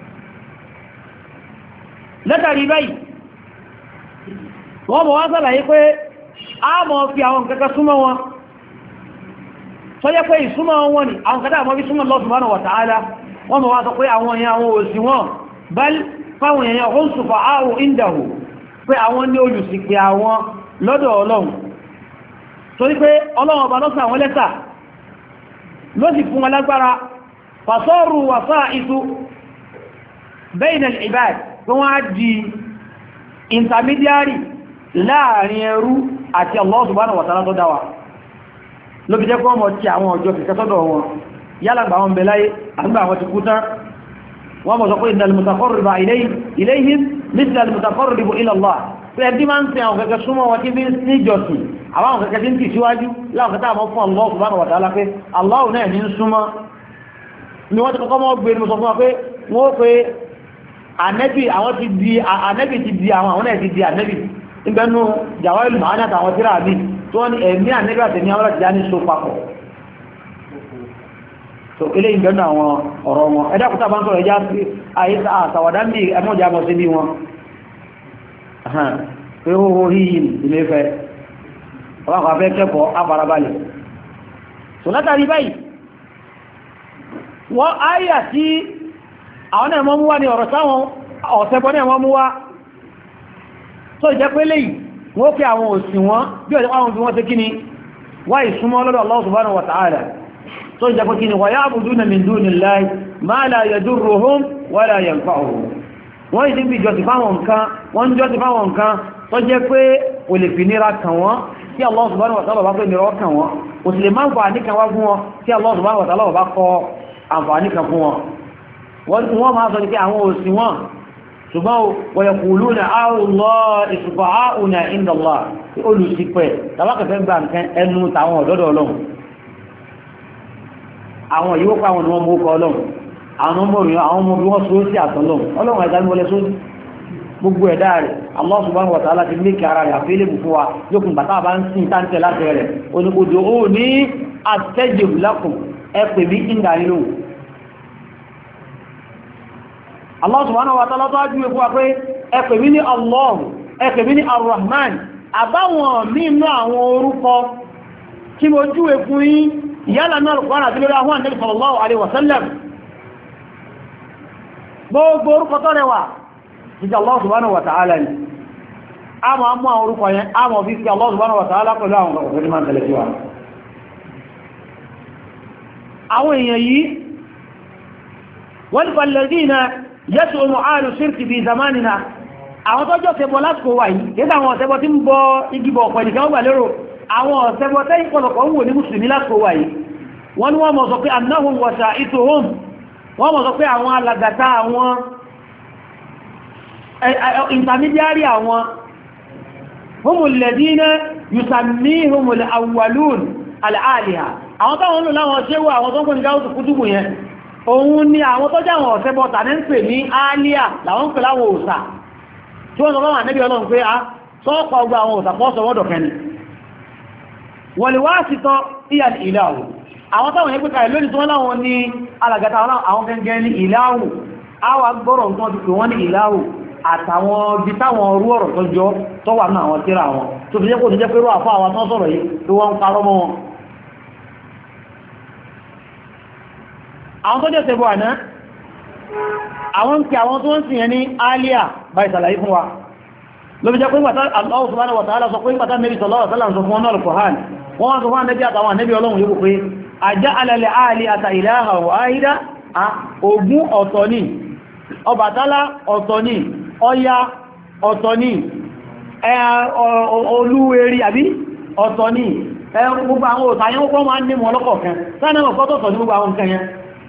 lẹ́tàrí báyìí wọ́n mọ̀ wá sàlàyé pé a mọ̀ fi àwọn kẹ́kẹ́ súnmọ́ wọn tó yẹ pé ìsúnmọ́ wọn ni àwọn kẹ́kẹ́ àmọ́ bí súnmọ́ Allah subhanahu wa ta'ala wọ́n mọ̀ wá sọ pé àwọn èèyàn àwọn òsì wọn bal fáwọn èèyàn ó ń sùfà áhù indahu pé àwọn ní olùsìpẹ̀ àwọn lọ́dọ̀ Ọlọ́run torí pé Ọlọ́run ọba lọ́sàn àwọn lẹ́tà ló sì fún wọn lágbára fasaru wasa'itu bayna al-ibad tó wọ́n á di intermediary láàrin ẹrú àti Allah subhanahu wa ta'ala tó dáwà ló fi jẹ́ kọ́ mọ̀ tí àwọn ọjọ́ kìkẹ́ sọ́dọ̀ wọn yálàgbà wọn bẹ láyé àgbà àwọn ti kú tán wọ́n mọ̀ sọ pé innal mutaqarriba ilayhim mithla al-mutaqarribi ila Allah pé ẹbí máa ń tẹ àwọn kẹ́kẹ́ súnmọ́ wọn tí bí ní jọsìn àwọn kẹ́kẹ́ tí ń tì síwájú láwọn kẹ́kẹ́ àmọ́ fún Allah subhanahu wa ta'ala pé Allah náà ní súnmọ́ ni wọ́n ti kọ́kọ́ mọ́ gbé ní sọ fún wa pé wọ́n pé ànẹ́bì àwọn ti di ànẹ́bì ti di àwọn àwọn náà ti di ànẹ́bì nígbẹ́nu jàwáìlú màá ní àtàwọn tíra àbí tó ní ẹ̀mí ànẹ́bì àtẹ̀mí àwọn láti já ní so papọ̀ so ilé ìgbẹ́nu àwọn ọ̀rọ̀ wọn ẹ̀dá kúta bá ń sọ̀rọ̀ ẹjá sí àyíká àtàwàdá ní ẹmọ́jà mọ̀ sí bí wọn pé ó hó híyì ilé fẹ́ ọlọ́kọ̀ afẹ́ kẹ́kọ̀ọ́ afarabalẹ̀ so látàrí báyìí wọ́n áyà tí àwọn náà mọ́ mú wá ní ọ̀rọ̀ sáwọn ọ̀sẹ̀bọ́ náà mọ́ mú wá tó ìjẹ́ pé léyìí wọ́n fi àwọn òsì wọn bí ọ̀sẹ̀ àwọn fi wọ́n tẹ́ kí ni wá ìsúnmọ́ lọ́dọ̀ Allah subhanahu wa ta'ala tó ìjẹ́ pé kí ni wa ya'buduna min dunillahi ma la yadurruhum wa la yanfa'uhum wọ́n ìdí bí jọsìn fáwọn nǹkan wọ́n jọsìn fáwọn nǹkan tó jẹ́ pé kò lè fi nira kàn wọ́n tí Allah subhanahu wa ta'ala bá pé nira kàn wọ́n kò sì lè má àǹfààní kan wá fún wọn tí Allah subhanahu wa ta'ala bá kọ àǹfààní kan fún wọn wọ́n máa sọ ní pé àwọn òsì wọn ṣùgbọ́n wọ̀yẹ̀kùlúnà Allah ìṣùfàáùnà ìndàlá olùsìpẹ̀ tàbákẹ̀fẹ́ gbà nǹkan ẹnu tàwọn ọ̀dọ́dọ̀ Ọlọ́run àwọn yíó pa àwọn ọmọ ọkọ̀ Ọlọ́run àwọn ọmọ òrìn àwọn ọmọ bí wọ́n só sí àtọ́lọ́run Ọlọ́run ẹ̀dá wọlé só gbogbo ẹ̀dá rẹ̀ Allah subhanahu wa ta'ala ti mékì ara rẹ̀ àfẹ́lẹ́bù fún wa lókùn bàtà bá ń sin táǹtẹ̀ láti rẹ̀ oníkodò ó ní astajib lakum ẹ pè mí ìgbà nínú Allah subhanahu wa ta'ala tó ájú ẹkú wa pé ẹ pè mí ní Allah ẹ pè mí ní Ar-Rahman àbáwọn nínú àwọn orúkọ tí mo júwe fún yín ìyálà náà Al-Qur'an àti lórí àwọn Ànábì sallallahu alaihi wasallam gbogbo orúkọ tó rẹwà ìjọ Allah subhanahu wa ta'ala ni a ma mú àwọn orúkọ yẹn a mọ̀ bí sí Allah subhanahu wa ta'ala pẹ̀lú àwọn ọ̀pọ̀ ní máa tẹ̀lé sí wa àwọn èèyàn yìí wọ́n falladhina yas'umu ahlu shirki bi zamanina àwọn tọ́jọ́ ṣẹbọ lásìkò wà yìí kéta àwọn ọ̀ṣẹbọ tí ń bọ igi bọ̀ ọ̀pọ̀ ìdíkẹ́ ọgbà lérò àwọn ọ̀ṣẹbọ tẹ́yìn pọ̀lọpọ̀ ń wò ní mùsùlùmí lásìkò wà yìí wọ́n ni wọ́n mọ̀ sọ pé annahum wasa'ituhum wọ́n mọ̀ sọ pé àwọn alàgàtà àwọn intermediary àwọn humul ladina yusammihumul awwalun al-aliha àwọn táwọn lò láwọn ṣéwà àwọn tó ń kò ní gáwùsù kútùbù yẹn òun ni àwọn tó jáwọn ọ̀sẹ̀ bọ́ta ní ń pè ní alíà làwọn ń pè láwọn òsà tí wọ́n sọ fáwọn ànẹ́bí Ọlọ́run pé a sọ́ọ̀pọ̀ ọgbà àwọn òsà pọ́ sọwọ́dọ̀ kẹni wọ́n lè wá sí tán ìyà ìlàwò àwọn táwọn ẹgbẹ́ kàrẹ̀ lónìí tí wọ́n láwọn ní alàgàtà àwọn gẹ́gẹ́ ní ìlàwò àwọn agbọ́rọ̀ nǹkan ti pè wọ́n ní ìlàwò àtàwọn bí táwọn orú ọ̀rọ̀ tó jọ tó wà náà àwọn tíra wọn tó fi jẹ́ kó ní jẹ́ pé rú àfá àwọn tán sọ̀rọ̀ yìí tó wọ́n ń parọ́ mọ́ wọn àwọn tó jẹ́ sẹ́bọ̀ àná àwọn ń kí àwọn tó ń sìn yẹn ní alíà bá ìsàlàyé fún wa ló fi jẹ́ pé ìgbàtà Allah subhanahu wa ta'ala sọ pé ìgbàtà Nabi sallallahu alaihi wasallam sọ fún ọ́nà al-Qur'an wọ́n wá sọ fún Ànábì àtàwọn Ànábì Ọlọ́run yóò pé aja'ala al-alihata ilahan wahida Ògún ọ̀tọ̀ ni Ọbàtálá ọ̀tọ̀ ni Ọya ọ̀tọ̀ ni Olúwẹ̀rí àbí ọ̀tọ̀ ni gbogbo àwọn òtàyẹ́ wọ́n máa ń ní mọ́ ọlọ́kọ̀ọ̀kan sáà náà fọ́tọ̀tọ̀ ní gbogbo àwọn nǹkan yẹn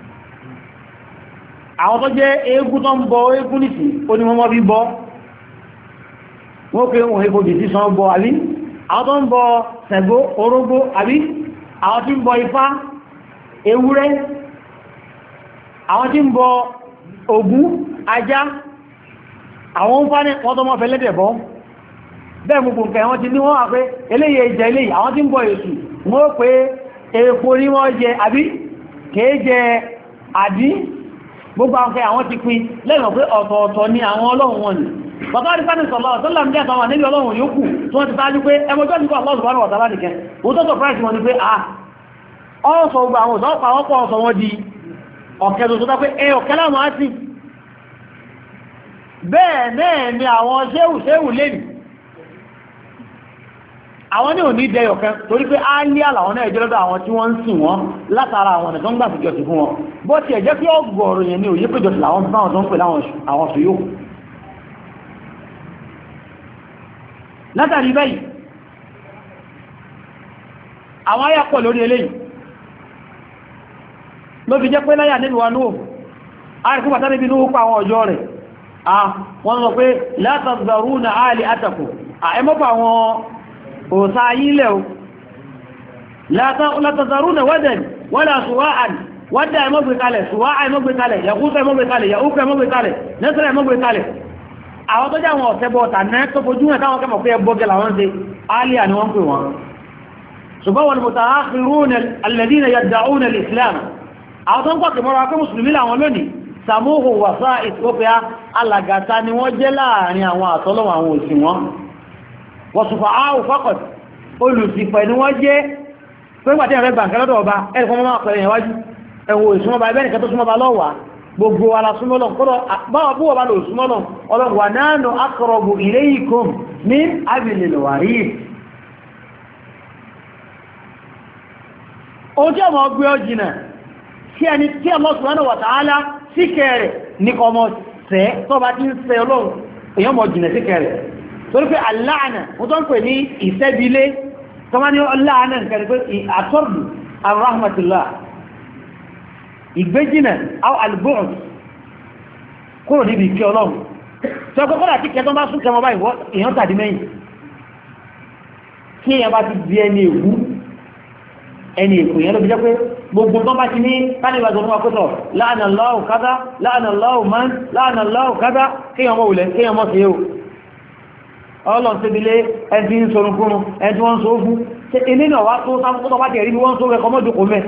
àwọn tó jẹ́ eégún tó ń bọ eégún nìsí ó ní wọ́n mọ́ bí bọ́ wọ́n pé wọ́n egbò jìtì sán bọ àbí àwọn tó ń bọ Ṣàngó orógbó àbí àwọn tí ń bọ Ifá ewúrẹ́ àwọn tí ń bọ Ògún ajá àwọn ń fáni wọ́n tó mọ́ fẹ́ lẹ́dẹ̀ bọ́ bẹ́ẹ̀ gbogbo nǹkan wọ́n ti ní wọ́n wà pé eléyìí ẹjẹ eléyìí àwọn tí ń bọ Èṣù wọ́n pé èèpo ní wọ́n jẹ àbí kèé jẹ àdí gbogbo àwọn kẹ́ àwọn ti pín lẹ́yìn pé ọ̀tọ̀ọ̀tọ̀ ni àwọn ọlọ́run wọn ni bàbá rí sáàdì sọ̀lọ́ ọ̀tọ́lá ń jẹ́ àtàwọn níbi ọlọ́run yóò kù tí wọ́n ti sáájú pé ẹmọjọ́ nípa Allah subhanahu wa ta'ala nìkẹ́ òun tó sọ price wọn ni pé à ọ́sọ̀ gbogbo àwọn ọ̀sọ̀ ọ̀pọ̀ ọ̀sọ̀ wọn di ọ̀kẹ́ tó tó pé ẹ ọ̀kẹ́ láwọn á sí bẹ́ẹ̀ náà ni àwọn ṣéhù ṣéhù lẹ́nu àwọn ní òní dẹyọ̀ kan torí pé á ní àlàwọn náà jẹ́ lọ́dọ̀ àwọn tí wọ́n ń sìn wọ́n látara àwọn ọ̀nà tó ń gbà fi jọ́sìn fún wọn bó ti ẹ̀jẹ́ kí ọgọ̀rọ̀ yẹn ní òye péjọ sí àwọn báwọn tó ń pè láwọn àwọn ṣù yóò látàrí bẹ́yìí àwọn ayá pọ̀ lórí eléyìí ló fi jẹ́ pé láyà nínú wa nóò àríkú bàtà níbi nóò pa àwọn ọjọ́ rẹ̀ wọ́n sọ pé la tadharuna alihatakum àẹ́mọ́pà àwọn òsà ayílẹ̀ o látàzàrúnà wádẹ̀n wọ́lá ṣùwáàn wádà ẹmọ́gbé kalẹ̀ ṣùwáà ẹmọ́gbé kalẹ̀ yàkúfẹ́ ẹmọ́gbé kalẹ̀ yàúfẹ́ ẹmọ́gbé kalẹ̀ nẹ́sẹ̀rẹ̀ ẹmọ́gbé kalẹ̀ àwọn tó jáwọn ọ̀sẹ̀bọ̀ ọ̀tà náà tó fojú ẹ̀ táwọn kẹmọ̀ pé ẹgbọ́gẹ̀ làwọn ṣe alíà ni wọ́n pè wọ́n ṣùgbọ́n wọn mutaakhiruna alladhina yad'una al-islam àwọn tó ń pàkì mọ́ra pé mùsùlùmí làwọn lónìí samuhu wasa ethiopia alàgàta ni wọ́n jẹ́ láàrin àwọn àtọ́lọ́wọ̀ àwọn òsìn wọn wọ̀sùfà áwù fọ́kọ̀t olùsìpẹ̀ ni wọ́n jẹ́ pẹ́gbàtí ẹ̀rẹ́ gbàǹkẹ́ lọ́dọ̀ ọba ẹ̀rẹ́kọ́ mọ́ pẹ̀lẹ̀ ìwájú ẹ̀wọ̀ ìsúnmọ́ba ẹgbẹ́ nìkan tó súnmọ́ba lọ́wà gbogbo alásúnmọ́lọ́ kọ́lọ̀ báwọn búwọ̀ bá lò súnmọ́lọ́ ọlọ́wà nánú aqrabu ilaykum min hablil warid ó jẹ́ ọmọ ọgbẹ́ ọjìnà tí ẹni tí Allah subhanahu wa ta'ala síkẹrẹ̀ ní kọmọ sẹ́ tọ́ba tí ń sẹ́ ọlọ́run èèyàn mọ̀ jìnà síkẹrẹ̀ torí pé aláàna wọ́n tó ń pè ní ìṣẹ́bílé tọ́mọ́ ní aláàna nǹkan pé àtọ́rù arrahmatullah ìgbéjìnà àwọn albọ́n kúrò níbi ìkẹ́ ọlọ́run tí ọkọ̀ kọ́lá tí kẹtọ́ bá sún kẹmọ báyìí wọ́n èèyàn tàbí mẹ́yìn tí èèyàn bá ti di ẹni èwú ẹni èkó yẹn ló fi jẹ́ pé gbogbo tó bá ti ní kánìbà tó fún akótọ̀ láàánà Allahu kádá láàánà Allahu man láàánà Allahu kádá kéèyàn mọ́ wùlẹ̀ kéèyàn mọ́ sí yóò ọlọ́n tí bílé ẹni ń sọrún fún ẹni wọ́n sọ fún tí ilé náà wá tó sáfúkútọ̀ bá tẹ̀rí bí wọ́n sọ rẹ̀ kọmọ́dùkú mẹ́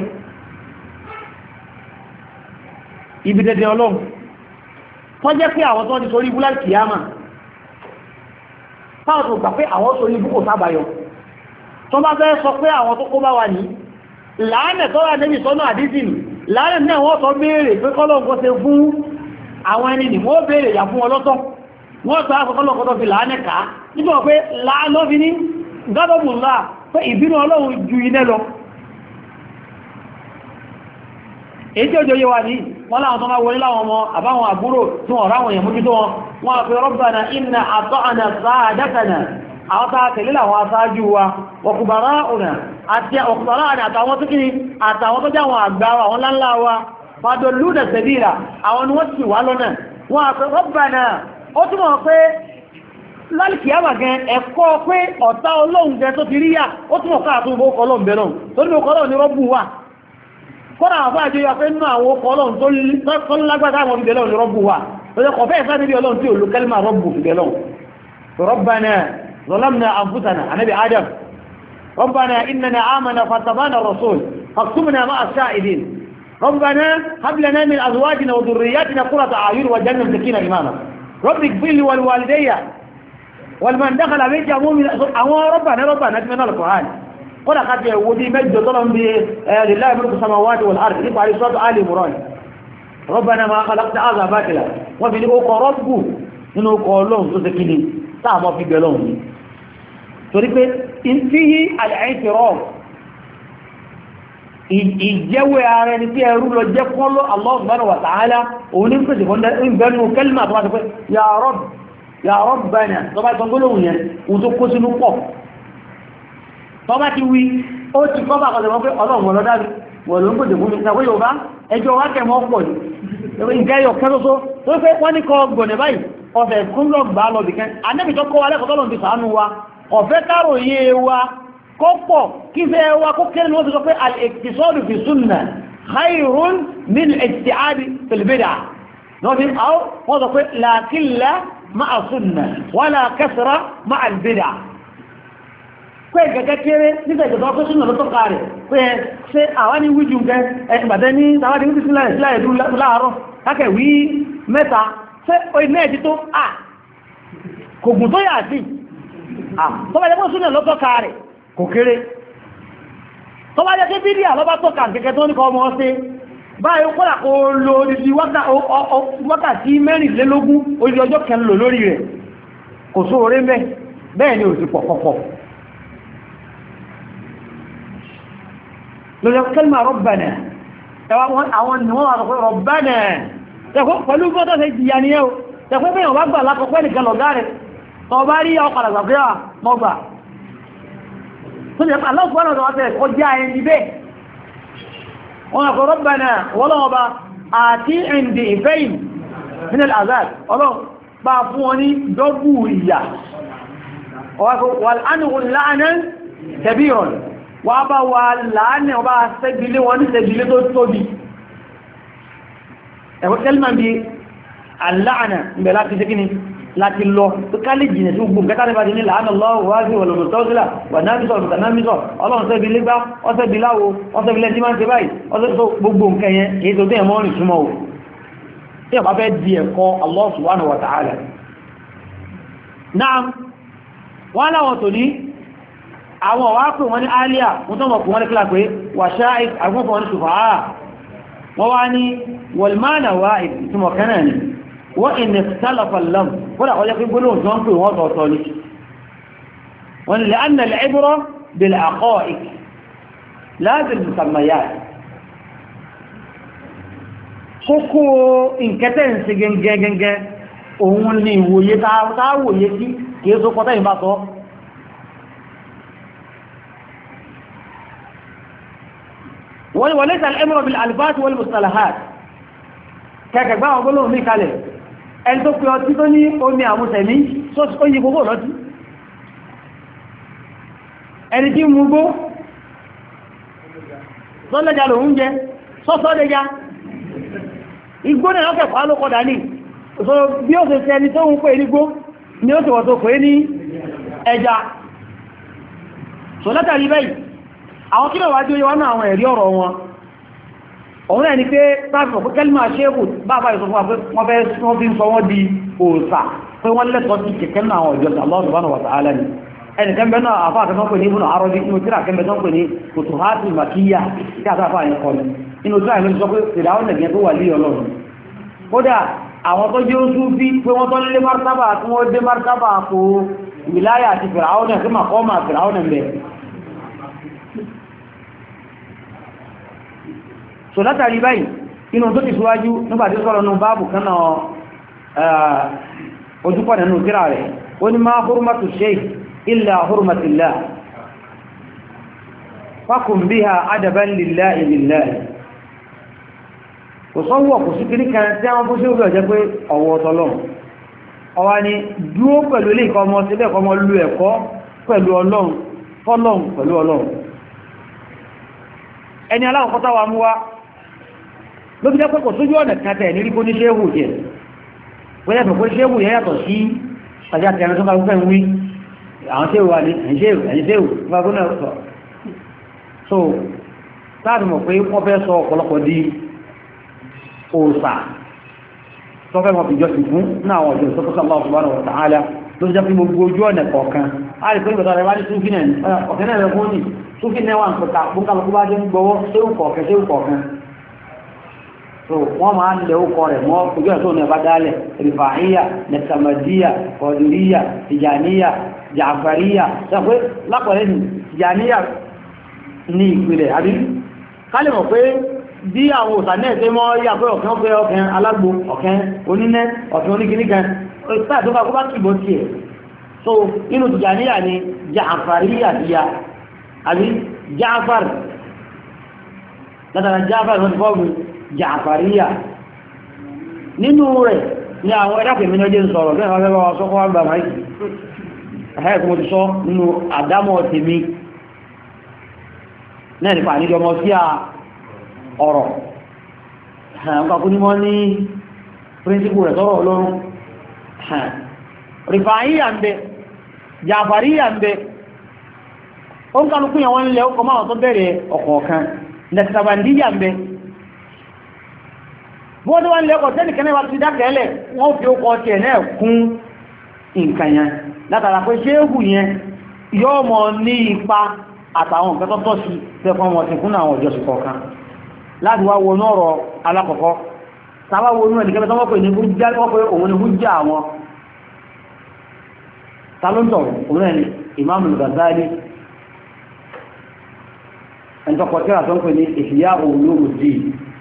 ibi dẹ̀dẹ̀ ọlọ́run tó jẹ́ pé àwọn tó ti sórí ibú láti kìyàmà táwọn tó gbà pé àwọn sórí ibú kò sábàyọ tó bá fẹ́ sọ pé àwọn tó kó bá wà ní láàánẹ̀ tó rà níbi sọ́nà àdísìn láàánẹ̀ náà wọ́n sọ béèrè pé kọ́lọ́ǹkọ́ ṣe fún àwọn ẹni nì wọ́n béèrè yà fún ọlọ́tọ̀ wọ́n sọ àkọ́kọ́lọ́kọ́tọ́ fi láàánẹ̀ ká nígbà pé láàánọ́fi ní gádọ́bùnlá pé ìbínú ọlọ́run ju iná lọ èyí tí ó jẹ́ wà ní wọ́n láwọn tó máa wọlé láwọn ọmọ àbáwọn àbúrò tí wọ́n ráwọn èèyàn mójútó wọn wọ́n àfi Rabbana inna ata'na sadatana àwọn tàà tẹ̀lé láwọn aṣáájú wa ọkùbàrá ọ̀nà àti ọkùbàrá àtàwọn tó kí àtàwọn tó jáwọn àgbà àwọn láńlá wa fadalluna sabila àwọn ni wọ́n ti wà lọ́nà wọ́n àfi Rabbana ó túnmọ̀ pé lálìkìyàmà gan ẹ̀kọ́ pé ọ̀tá ọlọ́run jẹ tó ti ríyà ó túnmọ̀ káàtún bó kọlọ́n bẹ̀rẹ̀ tó ní kọlọ́n ní rọ́bù wà kọ́nà àwọn àjọ yà pé nínú àwọn kọlọ́n tó lágbàtà àwọn ìbẹ̀lọ́n ní rọ́bù wà tó yẹ kọ̀fẹ́ ìfẹ́ níbi ọlọ́run tí olú kẹlìmà rọ́bù ìbẹ̀lọ́n Rabbana ظلمنا أنفسنا النبي آدم ربنا إننا آمنا فاتبعنا الرسول فاكتبنا مع الشاهدين ربنا هب لنا من أزواجنا وذرياتنا قرة أعين واجعلنا متقين إماما rabbi ighfirli wa liwalidayya wa liman dakhala baytiya mu'mina àwọn rabbana rabbana tí mẹ́nà al-Qur'an kódà ká tẹ wo bí mẹ́jọ tọ́lọ ń bí lillahi mulku samawati wal ardi nípa àrísọ́tọ̀ Ali Imran rabbana ma khalaqta hadha batila wọ́n fi ní ó kọ rọ́bù nínú ọkọ̀ ọlọ́run tó tẹ́kí ni táàmọ́ fi bẹ̀ lọ́run ni torí pé fihi al-i'tiraf ìjẹ́wé ara ẹni tí ẹrú lọ jẹ́ kọ́lọ́ Allah subhanahu wa ta'ala òun ní pèsè fún ìbẹ̀nu kẹ́lìmà tó bá ti pé ya Rabb ya Rabbana tó bá tán gbólóhùn yẹn òun tó kó sínú pọ̀ tó bá ti wí ó ti kọ́ bá kọ́sẹ̀ mọ́ pé ọlọ́run wọ́n lọ́dá mi wọ́n ló ń pèsè fún mi ìsàkó Yorùbá ẹjọ́ wá kẹ́ mọ́ pọ̀ ní nǹkan ẹyọ kẹ́ tó tó pé wọ́n ní kọ́ gbọ̀nẹ̀ báyìí ọ̀fẹ́ kúnlọ̀ gbà lọ bìkan anẹ́bì tó kọ́ wa lẹ́kọ̀ọ́ tọ́lọ̀ ti sàánú wa ọ̀fẹ́ káròyé wa kọ́pọ̀ kí fẹ́ wa kó kéré ní wọ́n ti sọ pé al-iqtisadu fi sunna khayrun min al-ijtihadi fil bid'ah wọ́n sọ pé la qilla ma'a sunna wala kasra ma'a al-bid'ah pé gẹ́gẹ́ kéré nígbà ìjọba pé súnà lọ́tọ́ kààrẹ̀ pé ṣe àwọn ní wíjù gẹ́ ẹgbàdẹ́ ní tàwádé wíjù sílẹ̀ sílẹ̀ ìdú láàárọ̀ kákẹ̀ wí mẹ́ta ṣe orí mẹ́ẹ̀dí tó à kò gùn tó yà sí tó bá jẹ́ pé súnà lọ́tọ́ kààrẹ̀ kò kéré tó bá jẹ́ pé bídíà lọ́bá tọ́ka kẹ́kẹ́ tó ní kọ́ ọmọ ọ́sẹ́ báyìí kọ́lá kó lo odidi wákàtí mẹ́rìnlélógún orí ọjọ́ kẹlò lórí rẹ̀ kò sóore mẹ́ bẹ́ẹ̀ ni ò sì pọ̀pọ̀pọ̀ lórí kẹlmà Rabbana àwọn ni wọ́n wà lọ́pẹ́ Rabbana tẹ́kọ́ pẹ̀lú gbọ́tọ̀ sí jìyà ni ẹ́ tẹ́kọ́ pé wọ́n bá gbà lákọ̀ọ́pẹ́ nìkan lọ̀gá rẹ̀ tọ́ bá rí ọkàrà gbàgbé mọ́gbà tó jẹ́ pé Allah subhanahu wa ta'ala kọjá ẹni bẹ́ wọn kọ̀ Rabbana wọ́lọ́wọ́ bá àti ìndì ìfẹ́yìn min al-azab ọlọ́ bá fún wọn ní dọ́gbù ìyà wal-anhu la'nan kabiran wà bá wà láàánẹ̀ ọba sẹ́gbìlé wọn ní sẹ́gbìlé tó tóbi ẹ̀kọ́ kẹ́lìmà bí aláàánà ìbẹ̀ láti ṣe kíni láti lọ tó ká lè jìnà sí gbogbo kẹta nípa ní láàánà lọ́wọ́ wájú wọ̀lọ̀mọ̀tọ́sílà wà náà bí sọ̀rọ̀ kanáàmísọ̀ ọlọ́run sẹ́gbìlé gbá ọ́sẹ́gbìláwo ọ́sẹ́gbìlẹ́ tí máa ń ṣe báyìí ọ́sẹ́gbìlẹ́ gbogbo nǹkan yẹn èyí tó dẹ̀ mọ́rin súnmọ́ o tí ọba fẹ́ di ẹ̀kọ́ Allah subhanahu wa ta'ala náà wọ́n láwọn tò ní àwọn wá pè wọ́n ní aliyah wọ́n tọ́mọ̀ kù wọ́n ní kílá pé wà ṣáàì àgbọ́fọ́ wọn ní ṣùfàá wọ́n wá ní wọlmánà wá ìtumọ̀ kanáà ni wọ́n ìnẹ̀ tálàfàlám wọ́n àkọ́jẹ́ pé gbólóhùn tó ń pè wọ́n tọ̀ọ̀tọ̀ ní wọ́n ni lẹ́annà l'ibra bil haqa'iq la bil musammayat kókó ìkẹtẹ́ ń ṣe gẹ́gẹ́gẹ́ òun ni ìwòye táwòye sí kìí só pọ́tẹ́ ìbá sọ وليس الامر بالالفاظ والمصطلحات كغبا ogolo mi kalẹ̀ en tó pé ọtí tó ní omi àmúṣẹ̀mí so oyin gbogbo lọ́tí ẹni tí mú gbó so lẹ́jà ló ń jẹ sọ́sọ́ lẹ́jà igbó náà lọ́kẹ̀ pàá ló kọ́dà ní so bí ó ṣe ẹni tó ń pè ní gbó ni ó ti wọ́n tó pè ní ẹja so látàrí bẹ́yìí àwọn kí lọ wájú yíwá náà àwọn ẹ̀rí ọ̀rọ̀ wọn òun ẹni pé sáàfihàn pé kẹ́lìmà ṣéèkù bàbá ìsọfún wọ́n fi ń sọ wọ́n di òòsà pé wọ́n lẹ́tọ̀ọ́ sí kẹ̀kẹ́ náà àwọn ìjọsìn Allah subhanahu wa ta'ala ni ẹni kẹ́mbẹ́ náà àfá àkẹ́kọ́ pè ní ibùnà àrọ́bí inú tíra kẹ́mbẹ́ tán pè ní Futuhatul Makkiyya tí àtàfà yẹn kọ́ ni inú tíra ìlú sọ pé ìdáwọn nẹ̀gẹ́ tó wà lé ọlọ́run kódà àwọn tó jẹ́ oṣù bí pé wọ́n tọ́ lé martaba tí wọ́n dé martaba kó wìláyà àti fìràwọn náà sí màkọ́mà fìràwọn náà bẹ̀ so látàrí báyìí inú tó ti síwájú nígbàtí sọ́rọ̀ nù báàbù kan náà ojúpọ̀ nínú tíra rẹ̀ ó ní máa hurmatu shay illa hurmatillah fakun biha adaban lillahi lillahi kò sọ́wọ́ kò sí kiri kan tí àwọn fún sí òbí ọ̀jẹ́ pé ọwọ́ ọ̀tọ́lọ́ ọwá ni dúó pẹ̀lú ilé ìkọ́ ọmọ sílẹ̀ kọmọ lú ẹ̀kọ́ pẹ̀lú ọlọ́run fọ́lọ́run pẹ̀lú ọlọ́run ẹni aláwọ̀kọ́ta wa mú wá ló bí jẹ́ pé kò sójú ọ̀nà kàtẹ̀ ní ríkó ní ṣéhù jẹ́ wọ́n yẹ́ pẹ̀lú ṣéhù yẹ́ yàtọ̀ sí àjá tẹ̀rẹ tó bá fẹ́ ń wí àwọn ṣéhù wà ní ẹ̀yìn ṣéhù bá gúnnà sọ so táàbí mọ̀ pé wọ́n fẹ́ sọ ọ̀pọ̀lọpọ̀ di òòsà tó fẹ́ mọ̀ fi jọ sí fún náà àwọn ọjọ́ ìsọ́kọ́sọ́ Allah subhanahu wa ta'ala tó jẹ́ pé gbogbo ojú ọ̀nà kọ̀ọ̀kan a lè pé ìgbàtà rẹ̀ wá ní súnfì náà ọ̀kẹ́ náà rẹ̀ fún ní súnfì náà wà ń pẹ̀ta gbóǹkàlùkù bá jẹ́ ń gbọ́wọ́ séwù kọ̀ọ̀kan séwù kọ̀ọ̀kan so wọ́n máa ń lẹ ókọ rẹ̀ mọ́ ojú ẹ̀ tó ní ẹ̀bá dálẹ̀ rìfàáyà nẹ̀tàmàdíyà kọ̀dùríyà tìjàníyà jàfàríyà sọ pé lápọ̀lẹ́ ní tìjàníyà ní ìpìlẹ̀ àbí kálẹ̀ mọ̀ pé bí àwọn òsànẹ́ ẹ̀tẹ́ mọ́ yà pé ọ̀kẹ́ ọ̀kẹ́ ọ̀kẹ́ alágbó ọ̀kẹ́ onínẹ́ ọ̀kẹ́ oníkìníkan ìpáà tó bá kó bá kìbọ̀ tí ẹ̀ so inú tìjàníyà ni jàfàríyà díya àbí jáfàr látara jáfàr wọ́n ti fọ́ jàfàríyà nínú rẹ̀ ní àwọn ẹ̀dàpẹ̀ mìírànjẹ́ ń sọ̀rọ̀ lẹ́nà ọ̀fẹ́ wọ́n sọ́kọ́ wọ́n gbà máa ìsì ẹ̀hẹ́ kò ti sọ nínú àdámọ̀ tèmi náà nípa àníjọmọ́ sí à ọ̀rọ̀ ẹ̀kọ́ ní wọ́n ní príncipù rẹ̀ tọ́rọ̀ ọlọ́run rìfàáyíyà ń bẹ jàfàríyà ń bẹ ó ń kálukú yẹn wọ́n lẹ́ ọkọ̀ máa tó bẹ̀rẹ̀ ọ̀kọ̀ọ̀kan nẹ̀sàbàndíyà ń bẹ wọ́n tó wá ń lẹ́kọ̀ọ́ tẹ́lì kẹ́nẹ́ wá ti dákẹ́lẹ̀ wọ́n fi ó kọ́ ti ẹ̀ náà kún nǹkan yẹn látara pé ṣéhù yẹn yóò mọ̀ ní ipa àtàwọn nǹkan tó tọ́ sí tẹ́fọ́n wọn ti kún àwọn ọjọ́sìn kọ̀ọ̀kan láti wá wọnú ọ̀rọ̀ alákọ̀ọ́kọ́ tàbá wọnú ẹnìkẹ́lẹ́ tó wọ́n pè ní hujja wọ́n pè òun ní hujja àwọn talóńtọ̀ òun náà ni Imam al-Ghazali ẹ̀ntọ́kọ̀tíra tó ń pè ní Ihya Ulumuddin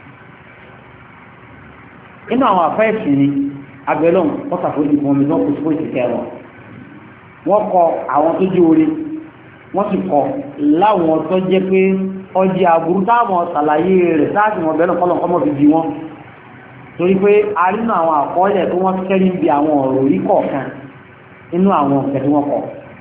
inú àwọn àfẹ́ẹ̀sì ni agbẹ́lọ́n pọ́sàfójì fún omi tó kù sí ìsìnkẹ́ wọn wọ́n kọ àwọn tó jẹ́ orí wọ́n sì kọ láwọn tó jẹ́ pé ọjẹ́ àbúrú táwọn ṣàlàyé rẹ̀ sáàtì wọn bẹ́ẹ̀ lọ́kọ́ lọ́kọ́ mọ́ fi di wọn torí pé a rí nínú àwọn àkọọ́lẹ̀ tó wọ́n kẹ́rí bí àwọn ọ̀rọ̀ orí kọ̀ọ̀kan inú àwọn ọ̀kẹ́ tí wọ́n kọ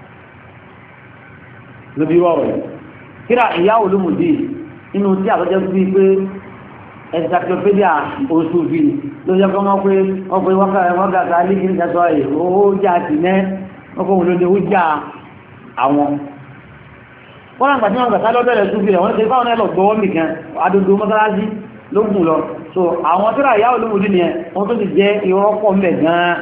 lóbi rọrọ̀ yìí kíra Ihya Ulumuddin inú tí àtọ́jẹ́ sí pé encyclopedia oṣù fi ló jẹ́ kọ́ wọ́n pé wọ́n pé wọ́n gàtà alíkì ní kẹsọ́ ẹ̀ ó jà sí mẹ́ wọ́n kọ́ wọn ló ní ó jà àwọn wọ́n láǹgbà tí wọ́n gàtà lọ́bẹ̀rẹ̀ oṣù fi rẹ̀ wọ́n ti fáwọn ẹlọ gbọ́wọ́ mìkan adodo mọ́sálásí ló gùn lọ so àwọn tíra Ihya Ulumuddin ni ẹ wọ́n tó ti jẹ́ irọ́ pọ̀ mẹ́ gan-an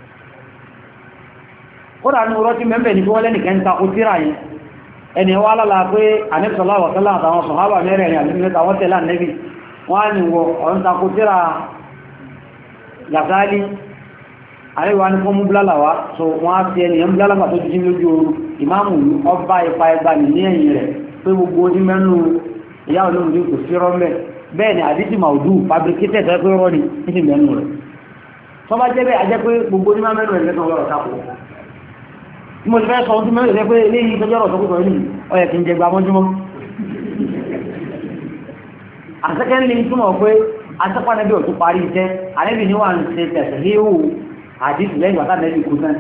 kódà ní ọrọ̀ tí mẹ́mbẹ̀ ní kí wọ́n lẹ́nìkan ń ta ó tíra yẹn ẹni wá lálàá pé ànẹ́bìsọ̀lá wàsálà àtàwọn sọ̀hábà mẹ́rẹ̀ẹ̀rin àti mẹ́ta wọ́n tẹ̀lá nẹ́bì wọ́n ni wọ ọ̀rún takò tíra Ghazali àríwá ní fún múblálàwá so wọ́n á fi ẹniyàn múblálàwá tó jí lójú oru ìmáàmù ọba ipa ẹgbà ní ní ẹ̀yìn rẹ̀ pé gbogbo ojú mẹ́nu Ihya Ulumuddin kò sí rọ́mẹ́ bẹ́ẹ̀ ni àdíjì màúdù fabricated ẹ̀ pé rọ́ ni ní mẹ́nu rẹ̀ tó bá jẹ́ bẹ́ẹ̀ ajẹ́ pé gbogbo ojú mẹ́nu rẹ̀ lẹ́nu ọ̀rọ̀ takò mo ti fẹ́ sọ ọdún mẹ́rin rẹ̀ pé eléyìí tọ́jọ́ ọ̀rọ̀ sọ́kùsọ̀ yìí ọ̀yẹ̀ kí n jẹ gba mọ́júmọ́ àṣẹ́kẹ́ ní túnmọ̀ pé aṣẹ́pá nẹ́bí ò tó parí iṣẹ́ àrẹ́bì ní wà ń ṣe tẹ̀sẹ̀ léhù àdísì lẹ́yìn wàtà nẹ́bí kú tán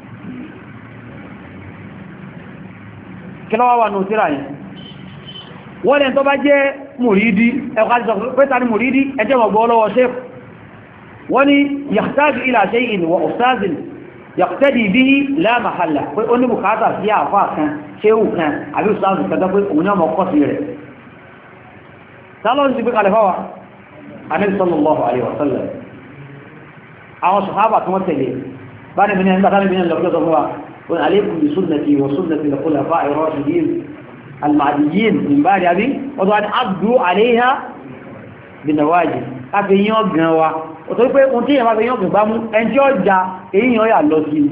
kí lọ́wọ́ wà ní òtíra yìí wọ́n lẹ́n tó bá jẹ́ mùrídí ẹ̀kọ́ àti sọ̀rọ̀ pẹ́ta ní mùrídí ẹjẹ́ wọ̀ gbọ́ lọ́wọ́ ṣe wọ́n ni yahtaju ila shay'in wa ustazin yaqtadi bihi la mahalla pé ó ní bùkátà sí àfáà kan ṣéhù kan àbí ustazin kan tó pé òun náà mọ̀ kọ́ sí rẹ̀ sálọ́n ti bí kalẹ̀ fáwà Ànábì sallallahu alaihi wasallam àwọn sàhábà tí wọ́n tẹ̀lé bá ní bìnrin gbátá ní bìnrin lọ́pẹ́ sọfún wa wọn alaykum bi sunnati wa sunnati al-khulafa'i ar-rashidin al-mahdiyyin min ba'di abi wọ́n tó wá ní abdu alayha bin nawajid káfí yán gan wa ó tó pé ohun tí yẹn bá fi yán gan bá mú ẹn tí ó ja èyí yán yà lọ sí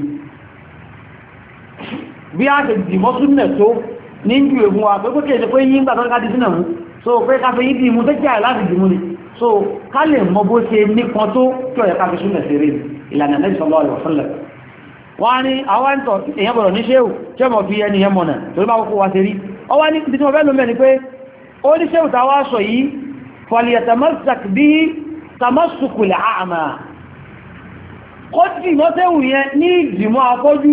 bí a ṣe dìmọ́ súnnà tó ní ju ègún wa pé kó kéde pé yí ń gbà tó ká di sínà mú so pé káfí yí dìmú tó jẹ́ láti dìmú ni so ká lè mọ bó ṣe nípọn tó kí ọ̀yẹ̀ káfí súnnà sí rí ìlànà Nabi sallallahu alaihi wasallam wọ́n ní àwọn ẹ̀ntọ̀ èyàn bọ̀rọ̀ ní ṣéhù tí ọmọ fi ẹni yẹn mọ̀nà tó bá kókó wá sí rí ọ wá ní ibi tí wọ́n fẹ́ lò mẹ́ ni pé ó ní ṣéhù tàwà sọ yìí falyatamassak bihi tamassukul a'ma ó dì mọ́ ṣéhù yẹn ní ìdìmọ́ afọ́jú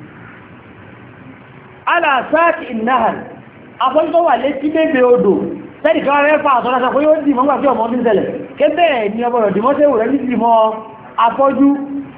ala sáàkì ìnáhàn afọ́jú tó wà létí bébè odò tẹ́lì kan rẹ̀ fà àtọ́lásà pé yóò dìmọ́ gbà tí ọmọ ọdún tẹ́lẹ̀ kébẹ̀ ni ọbọ̀rọ̀ dìmọ́ ṣéhù rẹ̀ ní ìdìmọ́ afọ́jú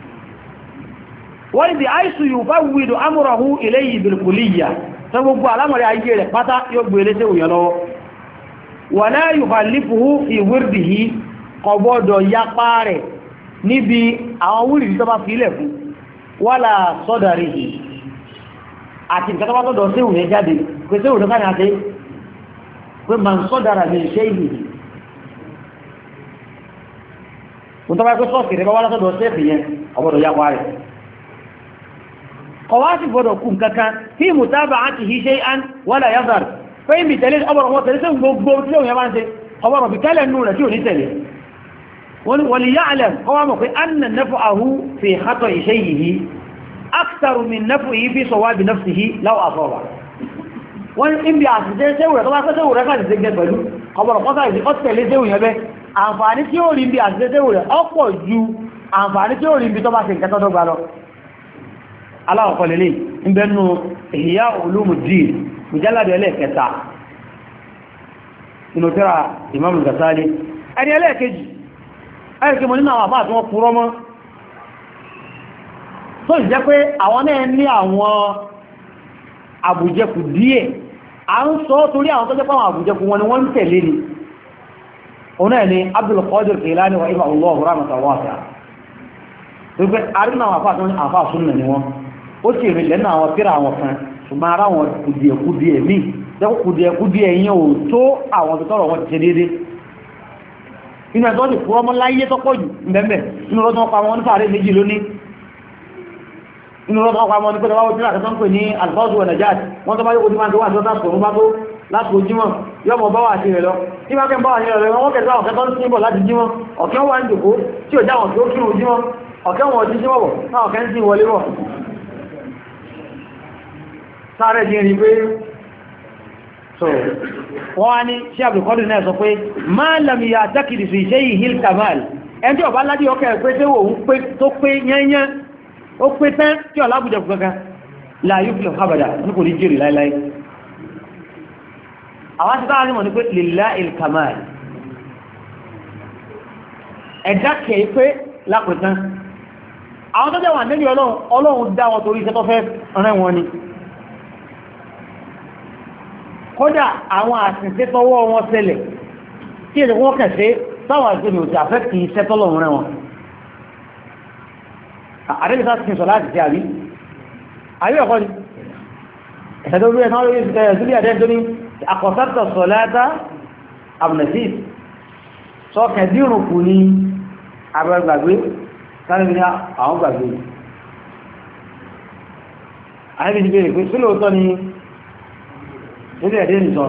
wọ́n bí àìsù yìí bá wùdó amúrọ̀hú ilé ìbìlkùlíyà tó gbogbo alámọ̀rẹ̀ ayé rẹ̀ pátá yóò gbé ilé tẹ́wò yẹn lọ́wọ́ wọ́n náà yóò fà lífùhú ìwúrdìhí kọgbọ́dọ̀ yapa rẹ̀ níbi àwọn wúrì tó bá fi ilẹ̀ fún wala sadarihi àti nǹkan tó bá tọ́dọ̀ séwù yẹn jáde pé séwù tó ká ní àti pé man sadara min shay'in kò tó bá pẹ́ sọ́ọ̀kì rẹ̀ bá wá látọ̀dọ̀ séèfì yẹn ọgbọ̀dọ̀ yá parí kọwàá sì gbọdọ̀ kún kankan tí mutaba'atihi shay'an wala yazar pé ìmì tẹ̀lé ọgbọ̀rọ̀ wọ́n tẹ̀lé sí gbogbo tí ó yẹ máa ń ṣe ọgbọ̀rọ̀ bí tẹ́lẹ̀ nù rẹ̀ tí ò ní tẹ̀lé wọ́n lè ya'lam kọwàá mọ̀ pé anna naf'ahu fi khata'i shay'ihi aktaru min naf'ihi fi sawabi nafsihi law asaba wọ́n ń bí àṣìṣẹ́ séwù rẹ̀ tó bá séwù rẹ̀ káàkiri gẹ́ pẹ̀lú ọgbọ̀rọ̀ kọ́ta ìdí ọ́ tẹ̀lé séwù yẹn bẹ́ àǹfààní tí ó rí bí àṣìṣẹ́ séwù rẹ̀ ọ̀pọ̀ ju àǹfààní tí ó rí bí tó bá ṣe nǹkan tó dọ́gba lọ aláwọ̀kọ́ lélẹ̀ ìbẹ̀nù Ihya Ulumuddin mùjálàdì ẹlẹ́ẹ̀kẹta inú tírà Imam Ghazali ẹni ẹlẹ́ẹ̀kejì ẹ̀rẹ́kẹ́ mọ́ nínú àwọn àbá àti wọn kúrọ mọ́ tó ìjẹ́ pé àwọn náà ní àwọn àbùjẹkù díẹ̀ à ń sọ torí àwọn tó jẹ́ pé àwọn àbùjẹkù wọn ni wọ́n ń tẹ̀lé ni òun náà ni Abdul Qadir Jilani wa ibà Allahu rahmatan wasi'a gbogbo àrínà àwọn àfáà tó ní àfáà súnnà ni wọ́n ó sì rí lẹ́nà àwọn tíra àwọn kan ṣùgbọ́n ara wọn kùdìẹ̀kùdìẹ̀ mí jẹ́kù kùdìẹ̀kùdìẹ̀ yẹn ò tó àwọn tó tọ́rọ wọn ti ṣe dédé inú ẹ̀tọ́ ti kúrọ́ mọ́ láyé tọ́pọ̀ jù mbẹ̀mbẹ̀ inú rọ́tọ́ pa wọn ní sàárè méjì lónìí inú rọ́tọ́ pa wọn ní pẹ́lú wáwọ́ tíra kẹtọ́ ń pè ní alfáàzù wà nàìjáàt wọ́n tó bá yóò dín máa tó wà tó tásìkò ní bá tó láti ojímọ̀ yọmọ bá wà sí rẹ̀ lọ tí bá kẹ́ bá wà ní rẹ̀ wọ́n kẹta ọ̀kẹ́ tó ń sí bọ̀ láti jímọ̀ ọ̀kẹ́ wà ń jòkó tí ò jáwọn tó kírun jímọ̀ ọ̀kẹ́ wọn ọdún jímọ̀ bọ̀ náà ọ̀kẹ́ ń sí wọlé bọ̀ sáré jí rí pé so wọ́n ní sí àbùkọ́dù náà sọ pé máa lam ya'taqid fi shay'ihi al-kamal ẹni tí ọba ládí ọkẹ́ pé tí òun tó pé yẹnyẹn ó pé tán tí ọlá bùjẹ̀ kankan la yuflihu abada ní kò ní jèrè láíláí àwọn ti táwọn nímọ̀ ní pé lillahil kamal ẹ̀dá kẹ́ pé lápẹ̀tán àwọn tó jẹ́ wà níbi ọlọ́run dá wọn torí iṣẹ́ tó fẹ́ rẹ̀ wọn ni kódà àwọn àṣìṣẹ́ tọwọ́ wọn ṣẹlẹ̀ tí èdè wọ́n kẹsẹ́ táwọn àṣìṣẹ́ òjò àfẹ́ kìí ṣẹ́ tọ́lọ̀run rẹ̀ wọn àdébìsá ti sọ láti ṣe àbí àbí ọ̀kọ́ ni ẹ̀sẹ̀ tó rí ẹ̀sán lórí ìṣẹ́ ìṣẹ́lẹ̀ àdẹ́ tó ní àkọsátọ̀ sọ̀láta amnesis sọ kẹdírùn kù ní abẹ́gbàgbé sáré ní àwọn gbàgbé àyẹ́bí ti bèèrè pé sílò tọ́ ni nílé ẹ̀dẹ́ nìsọ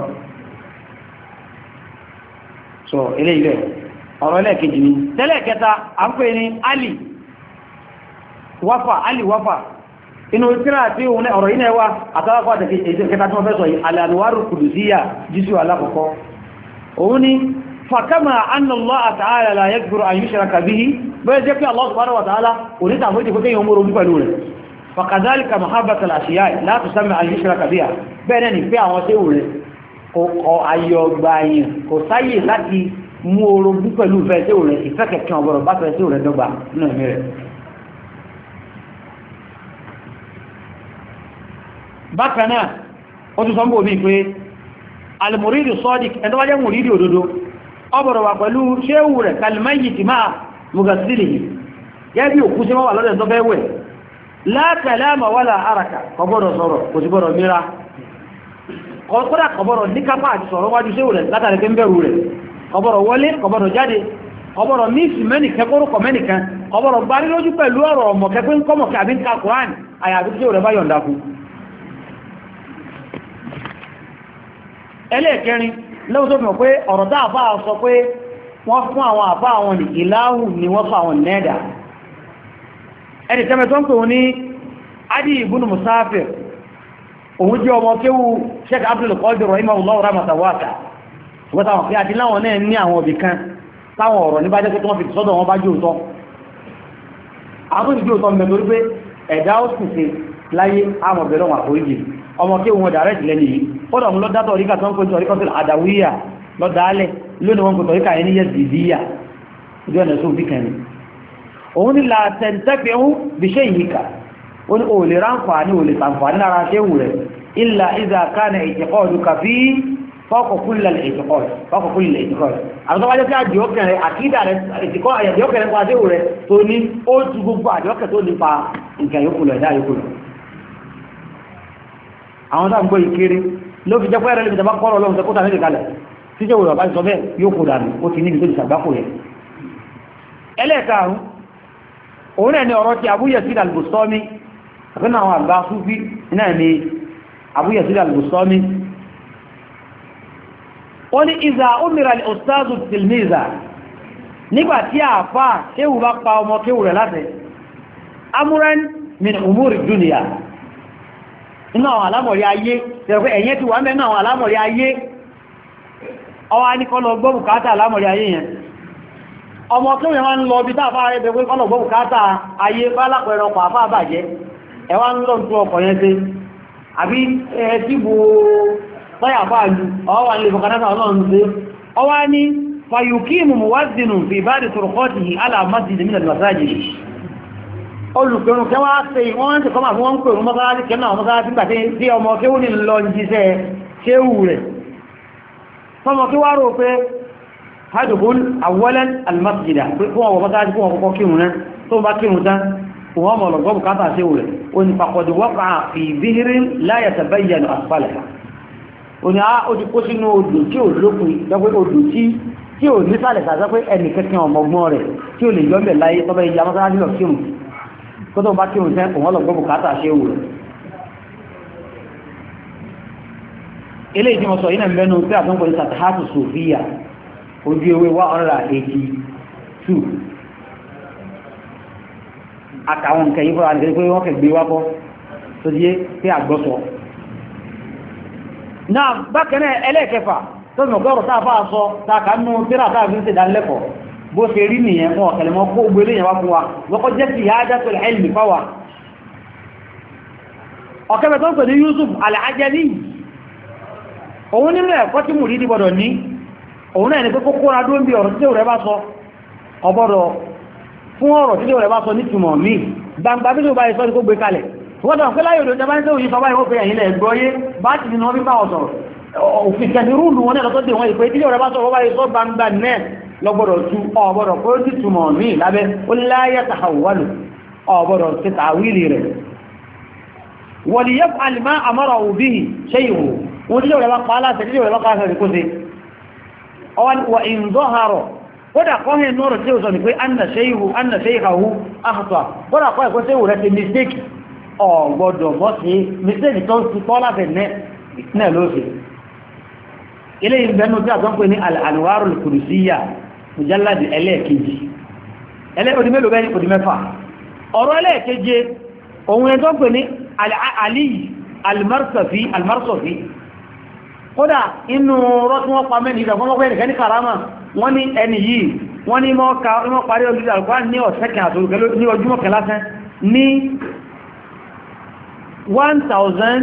so ilé ilẹ̀ ọ̀rọ̀ ẹlẹ́ẹ̀kejì ni tẹ́lẹ̀ kẹta a ń pè ní alì wáfà alì wáfà inú tíra tí òun ọ̀rọ̀ iná ẹwà àtàwàkọ́ àtẹ̀kẹ́ kẹta tí wọ́n fẹ́ sọ yìí al-Anwaru Qudusiyya jísù alákọ̀ọ́kọ́ òun ni fàkàmà anna Allah ta'ala la yaghfiru an yushraka bihi bẹ́ẹ̀ jẹ́ pé Allah subhanahu wa ta'ala oníta àfojì kó kéyàn mọ́rọ̀ pẹ̀lú rẹ̀ fakadhalika mahabbata al-ashiya' la tusamma an yushraka biha bẹ́ẹ̀ ni pé àwọn tí ó rẹ̀ kọ ayọ̀gbà yìí kò sáyè láti mú orogún pẹ̀lú ìfẹ́ tí ó rẹ̀ ìfẹ́ kẹ̀kẹ́ ọgbọ̀rọ̀ bá fẹ́ tí ó rẹ̀ dọ́gba nínú ẹ̀mí rẹ̀ bákan náà ó tún sọ́mbò mi pé al-muridu sadiq ẹni tó bá jẹ́ mùrídì òdodo ọbọ̀rọ̀ wà pẹ̀lú ṣéwù rẹ̀ kal-mayyiti ma'a mughsilihi gẹ́gẹ́ bí òkú sí wọ́n wà lọ́dẹ̀ tó fẹ́ wẹ̀ la kalama wala haraka kọbọ̀rọ̀ sọ̀rọ̀ kò sí bọ̀rọ̀ mìíràn kọ́kọ́dà kọbọ̀rọ̀ ní kápá àti sọ̀rọ̀ wájú ṣéwù rẹ̀ látàrí pé ń bẹ̀rù rẹ̀ kọbọ̀rọ̀ wọlé kọbọ̀rọ̀ jáde kọbọ̀rọ̀ mísì mẹ́nìkẹ́ kórúkọ mẹ́nìkan kọbọ̀rọ̀ gbárí lójú pẹ̀lú ọ̀rọ̀ ọmọkẹ́ pé ń kọ́mọ̀kẹ́ àbí ń ka Kùránì àyàbí ṣéwù rẹ̀ bá yọ̀ǹda fún ẹlẹ́ẹ̀kẹrin lọ́wọ́ tó mọ̀ pé ọ̀rọ̀ tá àfá sọ pé wọ́n fún àwọn àfá àwọn ní ìláhù ni wọ́n fún àwọn nẹ́ẹ̀dà ẹni tẹ́mẹ̀ tó ń pè wọ́n ní Adi ibn Musafir òun jẹ́ ọmọ kéwú Sheikh Abdul Qadir rahimahullahu rahmatan wasi'a wọ́n táwọn pé àti láwọn náà ní àwọn òbí kan táwọn ọ̀rọ̀ ní bá jẹ́ pé wọ́n fi sọ́dọ̀ wọn bá jù tọ́ àwọn ìjù tọ́ mẹ́ torí pé ẹ̀dá ó sì ṣe láyé àwọn ọ̀bẹ̀rẹ̀ wọn àforíjì ọmọ kéwú wọn dàrẹ́tì lẹ́nu yìí kọ́dọ̀ mú lọ́dátọ̀ oríkà tó ń kó oríkà tó àdàwíyà lọ́dálẹ̀ lónìí wọn kò tọ̀ oríkà ẹni yẹ zìdíyà ìdí ọ̀nà tó bí kẹrin òun ni látẹ̀ntẹ́fẹ́ ń bí ṣe ìyíkà ó ní òòlè ránfààní òòlè tàǹfààní lára ṣéwù rẹ̀ ilà ìzà kánà ìtẹ̀kọ́ọ̀dù kàfí fọ́kọ̀ kúlẹ̀ ìtìkọ́ fọ́kọ̀ kúlẹ̀ ìtìkọ́ àwọn tó wájẹ́ tí àdìọ́kẹ̀ rẹ̀ àkídà rẹ̀ ìtìkọ́ àdìọ́kẹ̀ rẹ̀ pàdé rẹ̀ tó ní ó ju gbogbo àdìọ́kẹ̀ tó nípa nǹkan yókù lọ ìdá yókù lọ àwọn tó ń gbọ́ ìkéré ló fi jẹ́ pẹ́ rẹ̀ lè fi kọ́rọ̀ lọ́wọ́ tó kóta nílẹ̀ kalẹ̀ tí jẹ́ òwúrọ̀ bá ti sọ bẹ́ẹ̀ yókù dànù ó ti níbi tó ti sàgbákò yẹ ẹlẹ́ẹ̀karùn òun náà ni ọ̀rọ̀ ti Abu Yazid al-Bustami àfẹ́nà àwọn àgbà Sufi náà ni Abu Yazid al-Bustami ó ní ìzà umira al-ustazu tilmiza nígbàtí àfá kéwù bá pa ọmọ kéwù rẹ̀ láti amúrán min umuri duniya inú àwọn alámọ̀rí ayé tẹ̀rẹ̀kọ́ ẹ̀yẹ́ ti wà mẹ́nà àwọn alámọ̀rí ayé ọwá ní kọ́lọ̀ gbọ́ bùkátà alámọ̀rí ayé yẹn ọmọ kéwù yẹn wá ń lọ bí táàfà rẹ̀ bẹ̀rẹ̀ kọ́lọ̀ gbọ́ bùkátà ayé bá lápẹẹrẹ ọkọ̀ àfá àbàjẹ́ ẹwà ń lọ tó ọkọ̀ yẹn tẹ́ àbí ẹ̀ẹ́dìbò tọ́yà fáàlú ọwà ilé fọ̀kanáta ọlọ́run tẹ́ ọwá ní fayukimu muwazzinu fi ba'di turqatihi ala masjid min al-masajid olùpẹ̀rún kẹwàá ṣe wọ́n ti kọ́ máa fún wọn pẹ̀rún mọ́sálásí kẹ́ náà mọ́sálásí gbàtí tí ọmọ kéwú ní lọ jíṣẹ́ kéwú rẹ̀ fọmọ kí wá rò pé hajjubul awwalan al-masjida fún ọwọ́ mọ́sálásí fún ọkọ̀ kírun náà tó bá kírun tán wọ́n mọ̀ lọ́gbọ́ bùkátà sí rẹ̀ o ní pàkọ̀dù wọ́pàá fi bihirin la yatabayyanu asfalaha o ní a ó ti kó sínú odò tí ò lókùn lọ́pẹ́ odò tí tí ò nísàlẹ̀ sàzọ́ pé ẹnì kẹ́kẹ́ ọmọgbọ́n rẹ̀ tí ò lè yọ́mẹ̀ láyé tọ́bẹ̀ ìyá mọ́sálásí lọ kírun kó tó bá kírun tẹ́ òun lọ́gbọ́ bùkátà sí rẹ̀ eléyìí tí mo sọ yìí náà mẹ́nu pé àtúnkọ̀ ní Satahatu Sufiya ojú ewé one hundred eighty-two àtàwọn nǹkan yìí fọ́ra nìkan pé wọ́n kẹ̀ gbé wákọ́ tó díé pé àgbọ́sọ náà bákẹ́rẹ́ ẹlẹ́ẹ̀kẹfà tó mọ̀ gọ́rọ̀ sáfà sọ tàkà nù tíra sáà fi ń ṣe dánilẹ́kọ̀ọ́ bó ṣe rí nìyẹn fún ọ̀kẹ̀lẹ̀mọ́ kó gbélé yẹn wá fún wa wọ́kọ́ jẹ́ sí ìyájá tó lè ilmi fáwà ọ̀kẹ́fẹ́ tó ń pè ní Yusuf al-Ajali òun nínú ẹ̀kọ́ tí mùrí dìbọ̀dọ̀ ní òun náà ní pé kókó ra dó ń bí ọ̀rọ̀ tí ó rẹ̀ bá sọ ọbọ̀dọ̀ fún ọ̀rọ̀ tí ó rẹ̀ bá sọ ní túnmọ̀ mí gbangba bí ó bá ìsọ́ ní kó gbé kalẹ̀ wọ́n tàn pé láyé òdòdó bá ń tẹ́ òyìn sọ báyìí ó pé ẹ̀yìn lẹ̀ gbọ́yé bá ti nínú ọbí bá ọ̀sọ̀ òfin kẹni rúùlù wọn lẹ́lọ́tọ́ dé wọn ìpé tí ó rẹ̀ bá sọ wọ́n bá ìsọ́ gbangba náà lọ́gbọ́dọ̀ tú ọ̀bọ̀dọ̀ pé ó ti túnmọ̀ mí lábẹ́ ó láyé tàhàwálù ọ̀bọ̀dọ̀ ti tàwílì rẹ̀ wọ̀lì yẹ́ alìmá àmọ́rọ̀ òbí ṣe ìwò wọ́n tí ó rẹ̀ bá pa aláṣẹ tí ó rẹ̀ bá pa aṣẹ kó se wà ìǹdọ́harọ̀ kódà kọ́hìn nọ́rọ̀ tí ó sọ ní pé anna ṣe'ihu anna ṣe'ihahu ahùtọ̀ kódà kọ́ ẹ̀kọ́ tí ó rẹ̀ ti mistake ọ̀gbọ́dọ̀ mọ́ sí mistake tó ti tọ́ láti náà ló ṣe ilé ìbẹ̀nù tí a tó ń pè ní al-Anwarul Qudusiyya mujalladi ẹlẹ́ẹ̀kejì ẹlẹ́ẹ̀kejì mélòó bẹ́ẹ̀ ní kòdí mẹ́fà ọ̀rọ̀ ẹlẹ́ẹ̀keje òun ẹ̀ tó ń pè ní Ali al-Marsafi al-Marsafi kódà inú rọ́ tí wọ́n pa mẹ́rin ìdàgbọ́n wọ́n pẹ́ ní karama wọ́n ní ẹni yìí wọ́n ní mọ́ parí olùdí àlùkọ́ ní ọ̀sẹ́kẹ̀ àtòrùkẹ́ ní ojúmọ́ kẹlásán ní one thousand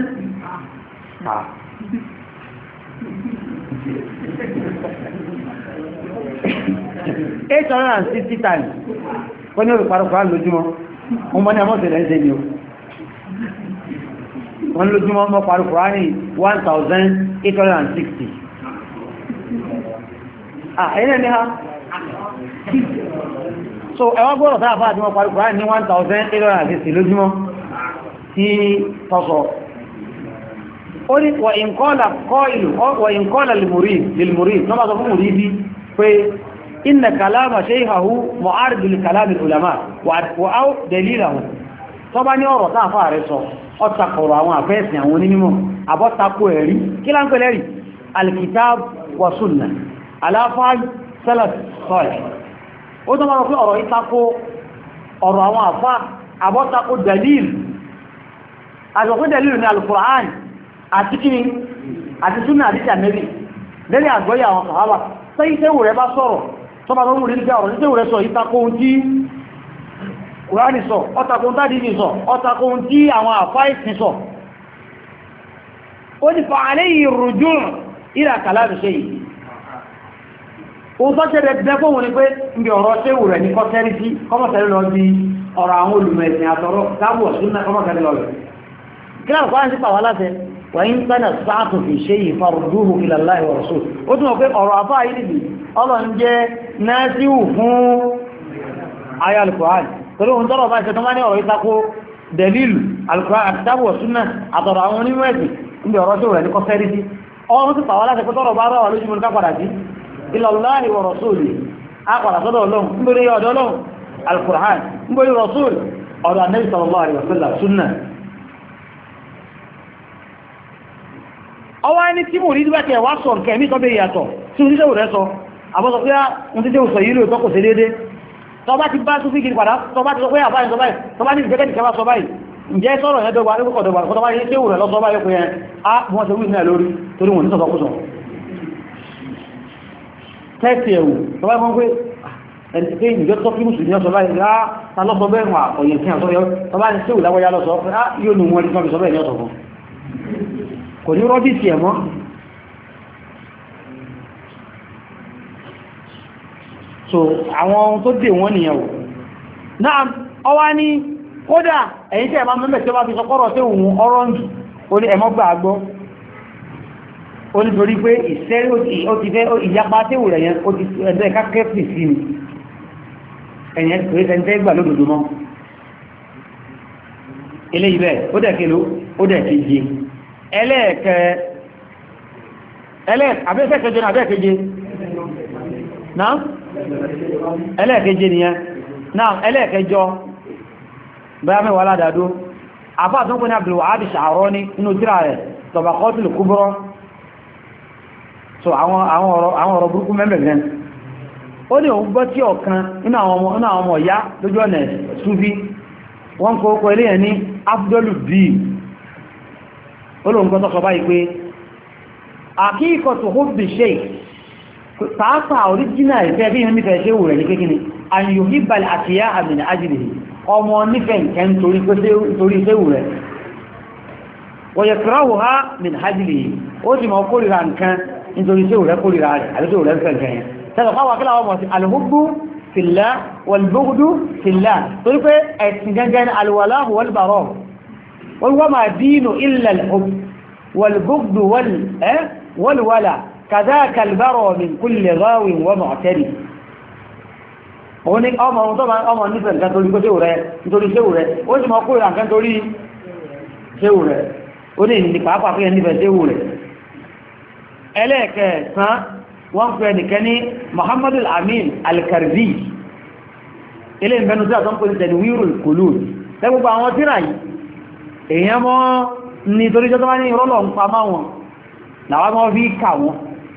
eight hundred sixty times wọ́n ní olùparùkọ́ lójúmọ́ wọ́n mọ́ ní àmọ́sẹ̀lẹ̀ ẹ̀ṣẹ́ ni ó wọ́n lójúmọ́ mọ́ parùkọ́ ní one thousand eight hundred sixty ah ẹ̀yẹ́ ní ha so ẹwà gbọ́rọ̀ sáà fáà tí wọ́n parí Kùránì ní one thousand eight hundred sixty lójúmọ́ tí tọ́sọ̀ ó ní wà ìǹkọ́lá kọ́ ìlú wà ìǹkọ́lá lèmùrí náà sọ fún mùrí bí pé inna kalama shaykhahu mu'arid li kalam al-ulama wa aw dalilahu tó bá ní ọ̀rọ̀ sáà fáà rẹ̀ sọ ó takọ̀rọ̀ àwọn àfẹ́sìn àwọn onímọ̀ àbọ́takò ẹ̀rí kí lá ń pẹ̀lẹ̀ rí al-kitab wa sunnah aláfáàí salaf salih ó tó máa rọ̀ pé ọ̀rọ̀ ìtakò ọ̀rọ̀ àwọn àfá àbọ́takò dalil àjọ̀kún dalil ní al-Qur'an àti kíni àti sunnah àti Ànábì lẹ́ni àgbọ́yé àwọn sàhábà sẹ́yí tẹ́wù rẹ̀ bá sọ̀rọ̀ tó bá lọ́mù rí ní ọ̀rọ̀ tẹ́wù rẹ̀ sọ ìtakò tí Kùránì sọ ọtakò tàbí sọ ọtakò tí àwọn àfá ìsìn sọ ó ní fa alayhi ar-ruju' ila kalam shaykh ó tó ṣe rẹ̀ fún wọn ni pé ibi ọ̀rọ̀ tẹ́wù rẹ̀ ní kọ́tẹ́rí sí kọ́mọ̀tẹ́rí lọ sí ọ̀rọ̀ àwọn olùmẹ̀sìn àtọ̀rọ̀ dábò ṣúnà kọ́mọ̀tẹ́rí lọ rẹ̀ kí láàrín kọ́rán sí pàwọ́ láti وإن تنازعت في شيء فردوه إلى الله ورسوله ó tún mọ̀ pé ọ̀rọ̀ àfáà yìí nìbí Ọlọ́run jẹ́ násíhù fún àyá Al-Qur'an torí ohun tọ́rọ̀ bá ṣe tó máa ní ọ̀rọ̀ ìtakò dẹ̀lìlù Al-Qur'an àti Kitabu wa Sunnah àtọ̀rọ̀ àwọn onímọ̀ ẹ̀sìn níbi ọ̀rọ̀ tó rẹ̀ ní kọfẹ́rí sí ọ̀run ti pàwọ́ láti pẹ́tọ́rọ̀ bá rọ̀ wà lójú mọ́ ká padà sí ila Allahi wa rasulihi á padà sọ́dọ̀ Ọlọ́run nítorí ọ̀dọ̀ Ọlọ́run Al-Qur'an nítorí rasul ọ̀dọ̀ Ànábì sallallahu alaihi wasallam Sunnah ọwọ́ ẹni tí mo rí nígbàtí ẹ̀wà sọ nkẹ́ ní tọ́bẹ̀ ìyàtọ̀ tí ó níṣẹ́ rẹ̀ sọ àbọ́sọ pé ń tí ó sọ yìí lóòtọ́ kò sí dédé tọba ti bá tún fíkiri padà tọba ti sọ pé àbáyìn sọ báyìí tọba ní ìjẹ́kẹ́ ìkẹwà sọ báyìí ǹjẹ́ sọ́rọ̀ yẹn dọ́gba nípò dọ́gba tọba yẹn tí ó rẹ̀ lọ sọ báyìí pé yẹn á wọ́n ṣe wíìsì náà lórí torí wọn ní sọ kó sọ tẹ́sì ẹ̀wù tọba yẹn pé ẹni pé ìjọ tó kí mùsùlùmí ọsọ báyìí á ta lọ́sọ bẹ́ẹ̀ wà ọ̀yẹ̀ kí àsọ yọ tọba ní sí ìwùláwọ́yá lọ́sọ pé á yóò nù wọn rí sọ bẹ́ẹ̀ ní ọ̀sọ̀ fún kò ní rọ́bìsì ẹ̀mọ́ so àwọn ohun tó dè wọ́n nìyàwó náà ọwá ní kódà ẹ̀yìn tí ẹ̀má mẹ́mẹ́ tí ó bá fi sọkọ́rọ̀ tí òun ọrọ́ǹdù ó ní ẹ̀mọ́ gbà gbọ́ ó ní torí pé ìṣẹ́ ó ti fẹ́ ìyapa tí òun rẹ̀ yẹn ó ti ẹ̀dẹ́ kákẹ́fì sí ni ẹ̀yẹn pé ẹ̀ntẹ́ gbà lódòdó mọ́ eléyìí bẹ́ẹ̀ ó dẹ̀ kélo ó dẹ̀ keje ẹlẹ́ẹ̀kẹ́ ẹlẹ́ẹ̀kẹ́jẹ náà abẹ́ẹ̀kẹ́jẹ náà ẹlẹ́ẹ̀kẹ́jẹ nìyẹn náà ẹlẹ́ẹ̀kẹ́jọ bẹ́ẹ̀ mẹ́wàá aládàádó àfáà tó ń pè ní Abdul Wahhab Sha'rani nínú tírà rẹ̀ Tabaqatul Kubra so àwọn ọ̀rọ̀ burúkú mẹ́mẹ̀gẹ́ ó ní òun gbọ́ tí ọ̀kan nínú àwọn ọmọ ìyá lójú ọ̀nà Sufi wọ́n kó kọ ilé ẹ̀ ní Afdoluddin olóǹkan tó sọ báyìí pé àkíkọ̀tù hubbi shay pàápàá oríjìnà ìfẹ́ bí i nífẹ̀ẹ́ ṣe wù rẹ̀ ní kékíní àyùhíbàl àtìyá àmìnà ajínigbì ọmọ nífẹ̀ẹ́ nǹkan torí ṣe wù rẹ̀ wọ̀yẹ̀kìráwò ha min hajjìlì ó sì mọ̀ kórìíra nǹkan nítorí ṣe wù rẹ̀ kórìíra rẹ̀ àti ṣe wù rẹ̀ ń fẹ́ nǹkan yẹn tẹ́lọ̀ fáwọn akílà ọmọ sí alhubbu fillah walbughdu fillah torí pé ẹ̀sìn gangan alwalahu walbara وما الدين إلا الحب والبغض وال اه والولا كذاك البرى من كل غاو ومعتري oni ọmọ ọmọ tó máa ọmọ nífẹ̀ẹ́ nǹkan torí kó séwò rẹ̀ nítorí séwò rẹ̀ ó sì mọ́ kó ìrà nǹkan torí séwò rẹ̀ ó ní ìní pàápàá fún ẹnìfẹ̀ẹ́ séwò rẹ̀ ẹlẹ́ẹ̀kẹ̀ẹ́sán wọ́n fẹ́ nìkan ní Muhammadu al-Amin al-Karzi ilé ìfẹ́nu tí a tó ń pè ní Tanwirul Qulub lẹ́gbogbo àwọn tíra yìí èyàn mọ́ ní torí jọ́ tó wá ní ìrọ́lọ̀ ń pa máa wọn làwọn mọ́ fi kà wọn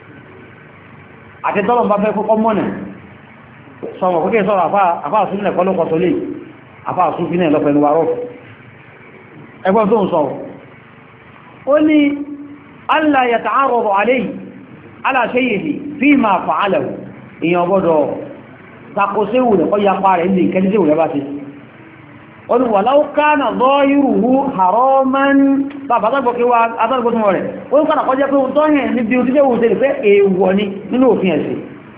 àti tọ́lọ̀ bá fẹ́ kọ́kọ́ mọ́nà sọmọ̀ kókè sọ́rọ̀ àfáà súnlẹ̀ kọ́lọ́kọ́ tó lè àfáà sún fínẹ̀ lọ́pẹ̀lú wa rọ́fù ẹgbọ́n tó ń sọ ó ní alla yata'arradu alayhi ala shay'ihi fima fa'alahu èèyàn gbọ́dọ̀ takoséwù rẹ̀ kọ́ yapa rẹ̀ ní ìkẹ́lẹ́sẹ̀wù rẹ̀ bá ti wọ́n walau kana zahiruhu haraman bàbá tàbí wá atàgbótún rẹ̀ wọ́n kàdà kọjẹ́ pé wọ́n tọ́hẹ̀ níbi o tí fẹ́ wùsẹ̀ pé èèwọ̀ ni nínú òfin ẹ̀sìn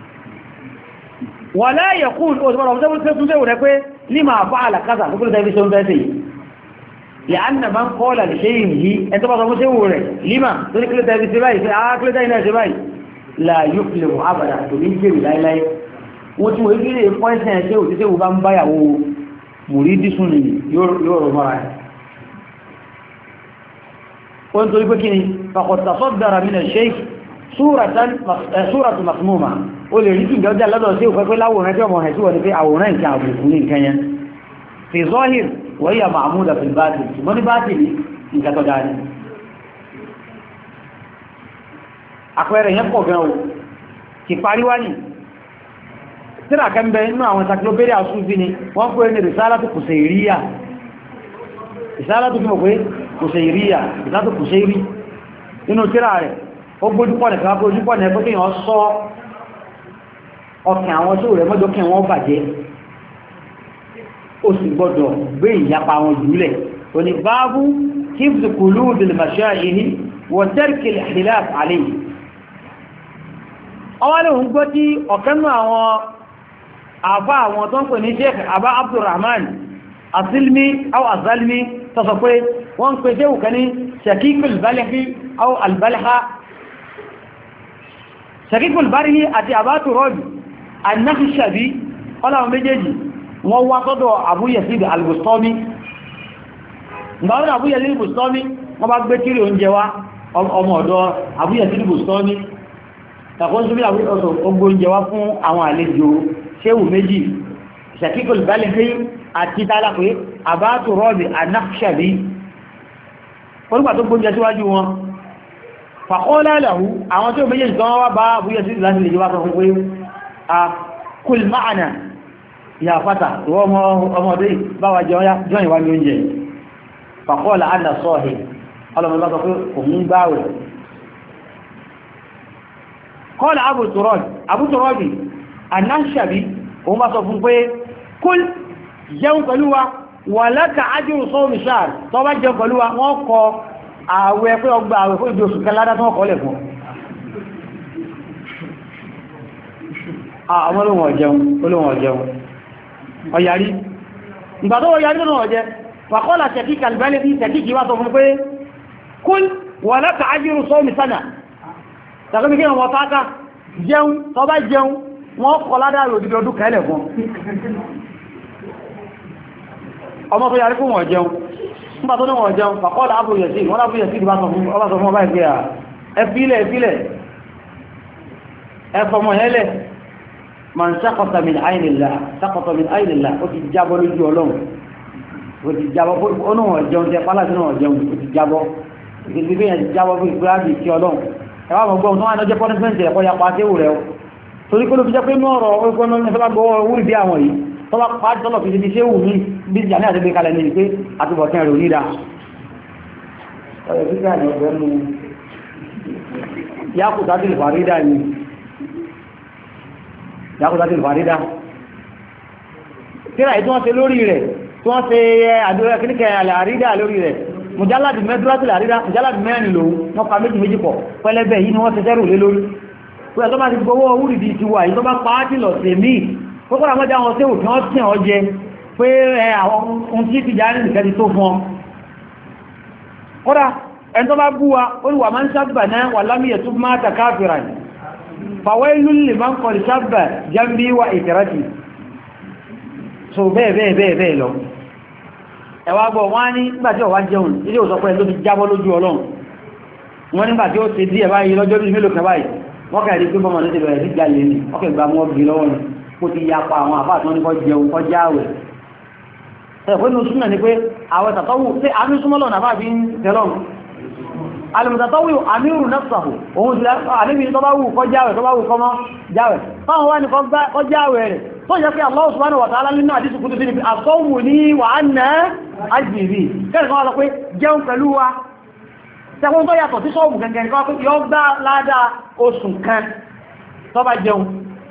wala yaqul òṣùpọ̀lọ̀ rẹ̀ pé lima fa'ala kaza ní kúrò tẹ́bí ṣe ń bẹ́ẹ̀ sí li'anna man qala li shay'in yìí ẹn tó bá sọ fún ṣe wù rẹ̀ lima tó ní kílẹ̀ tẹ́bí ṣe báyìí pé a kílẹ̀ tẹ́bí ṣe báyìí la yuflihu abada tó ní jẹ́rì láíláí wọ́n tí wọ́n gílé pọ́ìsẹ̀ ṣe òtítẹ́ wù bá ń báyàwó mùrídí sún ní yóò rọ̀ mọ́ra ẹ̀ wọ́n torí pé kí ni faqad tasaddara min ash-shaykh súratu masmuma o lè rí kí ìjọ jẹ́ lọ́dọ̀ sí òfẹ́fẹ́ láwòrán tí ọmọ ẹ̀ sí wọ́n ni pé àwòrán nǹkan àbùkù ní nǹkan yẹn fi zahir wa hiya ma'muda fil batin ṣùgbọ́n ní batin ní nǹkan tó dáa ní àpẹẹrẹ yẹn pọ̀ gan o ti parí wá ní tíra kẹ́mbẹ̀ inú àwọn encyclopedia Sufi ni wọ́n pè ní Risalatu Kushairiyya Risalatu fi mọ̀ pé Kushairiyya Risalatu Kushairi inú tíra rẹ̀ ó gbójúpọ̀ nẹ̀ kan gbójúpọ̀ nẹ̀ pé kí wọ́n sọ ọkàn àwọn tó rẹ̀ mọ́jọ́ kí wọ́n bàjẹ́ ó sì gbọ́dọ̀ gbé ìyapa wọn jùlẹ̀ òní báábú hifz quludil mashayikh wa tarkil ikhtilaf alayhi ọwọ́ lóhun gbọ́ tí ọ̀kanú àwọn àbá àwọn tó ń pè ní Sheikh Abba Abdurrahman Asilmi aw Azalmi tọ́sọ pé wọ́n pè ṣéwù kan ní Shakikul Balhi aw al-Balha Shakikul Balhi àti Abatu Rabi an-Nakhshabi ọlọ́wọ́ méjèèjì wọ́n wá sọ́dọ̀ Abu Yazid al-Bustami ìgbàwọ́n Abu Yazid al-Bustami wọ́n bá gbé kírí oúnjẹ wá ọmọ ọ̀dọ̀ Abu Yazid al-Bustami tàkún súnmí ọgbọ̀ oúnjẹ wá fún àwọn àlejò ṣéwù méjì Shakikul Balhi àti tálàpé Abatu Rabi an-Nakhshabi olùgbà tó gbóúnjẹ síwájú wọn faqala lahu àwọn tí ó méjèèjì tán wá bá Abu Yazid láti lè jẹ́ wá sọ fún pé a kul ma'ana ya fata ọmọdé báwa jọyìn wá ní oúnjẹ faqala ana sahih ọlọ́mọdé sọ pé òun gbáwẹ̀ qala Abu Turabi Abu Turabi an-Nakhshabi òun bá sọ fún pé kul jẹun pẹ̀lú wa wà laka ajru sawmi shahr tó bá jẹun pẹ̀lú wa wọ́n kọ àwẹ̀ pé ọgbà àwẹ̀ fún ìjọ oṣù kẹládá tó kọ́ lẹ̀ fún àwọn olóhùn ọ̀jẹun olóhùn ọ̀jẹun ọ̀yàrí ìgbà tó ọ̀yàrí tó náà ọ̀jẹ́ faqala Shakikul Balhi Shakiki wá sọ fún pé kul wà laka ajru sawmi sana tàbí kí wọ́n tààkà jẹun tó bá jẹun wọ́n kọ ládá òdìdí ọdún kẹlẹ̀ fún ọmọ tó yàrí fún wọ́n jẹun nígbà tó ní wọ́n jẹun faqala Abu Yazid wọ́n lábú Yazid bá sọ fún ọba ìgbé à ẹfílẹ̀ ẹfílẹ̀ ẹfọmọ̀ ẹlẹ̀ man saqata min aynillah saqata min aynillah ó ti jábọ́ lójú ọlọ́run ó ti jábọ́ oníwọ̀n jẹun tẹ pálá sí náà jẹun ó ti jábọ́ ìgbésí yẹn ti jábọ́ fún ìgbéráàdì kí ọlọ́run ẹwà mọ̀ gbọ́n tó wà lọ́jẹ́ pọ́nísmẹ́ntì ẹ̀kọ́ ya pàṣẹ rẹ̀ torí kó ló fi jẹ́ pé mọ́rọ̀ orúkọ náà nífẹ́ bá gbọ́ wúrì bí àwọn yìí tó bá pàá tọ́lọ̀ fi ti ṣe wù ní bí i jàní àti gbé kalẹ̀ ní pé àtúbọ̀tán rẹ̀ onídà ọ̀rẹ́ fífẹ́ àní ọ̀gbẹ́ mú yákùtátìlì fàrídà ni yákùtátìlì fàrídà tíra ìtí wọ́n ṣe lórí rẹ̀ tí wọ́n ṣe àdúrà kíníkẹ̀ àrídà lórí rẹ̀ mùjálàdì mẹ́dúrátìlì àrídà mùjálàdì mẹ́rin lòun wọ́n pa méjì méjì pọ̀ pẹ́lẹ́bẹ̀ yìí ni wọ́n ṣe tẹ́rù lé lórí pé tó bá ti gbowó wúrì di ti wà yìí tó bá pàátì lọ sí mí kókó àwọn ọmọdé àwọn séwò tí wọ́n tí ọ jẹ pé àwọn ohun tí ti jáde nìkan ti tó fún ọ kódà ẹni tó bá bú wa olùwà máa ń sábà náà wà lámìyẹ tó máa ta káfìrà ní fawailul liman qad sábà jambi wa ìtìrátì so bẹ́ẹ̀ bẹ́ẹ̀ bẹ́ẹ̀ bẹ́ẹ̀ lọ ẹwà gbọ́ wọ́n ní nígbàtí ọwá jẹun ilé òsọpẹ́ tó ti jábọ́ lójú ọlọ́run wọ́n nígbàtí ó ti díẹ̀ báyìí lọ́jọ́ bí mélòó kan báyìí wọ́n kẹ́rì pé bọ́mọ̀ lóde bẹ̀rẹ̀ sí jalè ní ọkẹ̀ gba mọ́ bí lọ́wọ́ ni kó ti yapa àwọn àbá àti wọn ní kọ́ jẹun kọ́ jáwẹ̀ ẹ̀kọ́ inú súnmọ̀ ni pé àwẹ̀ tàtọ́wù tí àmì súnmọ́lọ̀ náà bá fi ń tẹ́lọ́n alìmùtàtọ́wù àmìrù nafsahu òun ti àníbi tó bá wù kọ́ jáwẹ̀ tó bá wù kọ́ mọ́ jáwẹ̀ fáwọn wá ní kọ́ jáwẹ̀ rẹ̀ tó jẹ́ pé Allah subhanahu wa ta'ala nínú àdísù kúrò sí ni àsọ́wù ní wà á nà ájìrì kẹ́rì kan wá sọ pé jẹun pẹ̀lú wa tẹ́kùn tó yàtọ̀ sí sọ́ọ̀bù gẹ̀gẹ̀ nǹkan pé yọ gbá ládá oṣù kan tó bá jẹun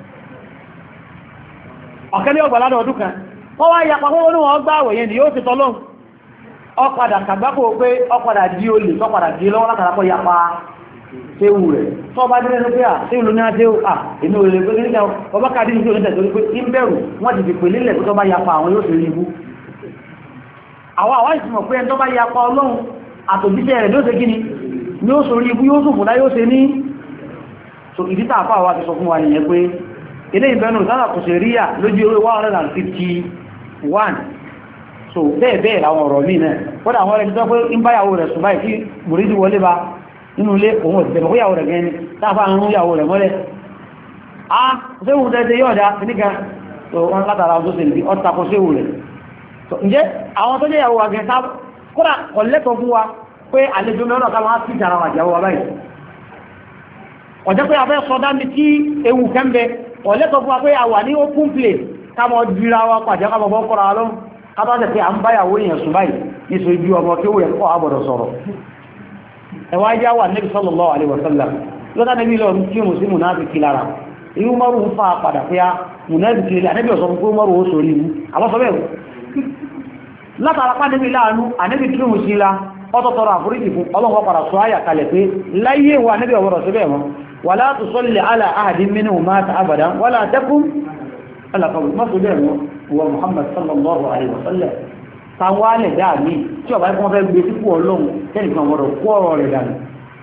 ọ̀kẹ́ ní ọgbà ládá ọdún kan wọ́n wá yapa fún olúwọ̀n gbá àwẹ̀yẹn ni yóò ti tọ́lọ́n ọpadà kàgbákò pé ọpadà di olè tọ́padà di lọ́wọ́ látàrápọ̀ yapa séwù rẹ̀ tó bá dínlẹ̀ lókè à sí ìlú ní àṣẹ́wù à inú olè pé ní ọba kàdí ní oníṣẹ́ torí pé ń bẹ̀rù wọ́n ti fi pè nílẹ̀ tó bá yapa àwọn yóò ṣe rí ibú àwọn àwọn ìsìnmọ̀ pé ẹni tó bá yapa ọlọ́run àtòjíṣẹ́ rẹ̀ ló ṣe gíní ní ó sórí ibú yóò sùn fúnlá yóò ṣe ní so ìdí tààfà wá ti sọ fún wa nìyẹn pé ilé ìbẹ̀nù sára kò ṣe ríyà lójú ewé one hundred fifty-one so bẹ́ẹ̀ bẹ́ẹ̀ láwọn ọ̀rọ̀ mí náà kódà àwọn ẹni tó pé ń báyàwó rẹ̀ sùn báyìí tí mùrídì wọlé bá nínú ilé òun ò tẹ̀mọ̀ kóyàwó rẹ̀ gẹ́ni táàfà ń rún yàwó rẹ̀ mọ́lẹ̀ ah séwù tẹ́tẹ́ yóò dá níkan so wọ́n látara ọdún sí ibi ọ̀tà kó séwù rẹ̀ so ǹjẹ́ àwọn tó jẹ́ yàwó wa gẹ̀ sáà kódà kọ̀lẹ́tọ̀ fún wa pé àlejò mẹ́rin ọ̀ká máa sí ìjàrà àjàwó wa báyìí ọ̀jẹ́ pé afẹ́ sọdá mi tí ewu kẹ́mbẹ ọ̀lẹ́tọ̀ fún wa pé a wà ní open play káàmọ̀ dìra wa pàjẹ́ káàmọ̀ bọ́ kọ́ra lọ kábàtẹ̀ pé à ń báyàwó èèyàn sùn báyìí ní so ijú ọmọ kí ó rẹ̀ kọ́ àbọ̀dọ̀ sọ̀rọ̀ ẹwà ajá wà Nabi sallallahu alaihi wasallam lọ́dá Nabi lọ kí mo sí munafiki lára irú mọ́rù ń fa padà pé a munafiki lè Nabi ọ̀sọ̀ fún pé mọ́rù ó sórí ìlú àbọ́sọ bẹ́ẹ̀ látara pá Nabi láàánú ànábì kí mo sí la ọtọ̀tọ̀rọ̀ àforíjì fún ọlọ́wọ́ padà sọ áyà kalẹ̀ pé láyé wa Nabi ọ̀wọ́rọ̀ sí bẹ́ẹ̀ mọ́ wala tusalli ala ahadin minhum mata abadan wala taqum ala qabri má sọ bẹ́ẹ̀ mọ́ wa Muhammad sallallahu alaihi wasallam sáwálẹ̀ dáa ní tí ọ̀bá ẹ̀kọ́ fẹ́ gbé sípò ọlọ́run tẹ́nìkan gbọ́dọ̀ kó ọ̀rọ̀ rẹ̀ dànù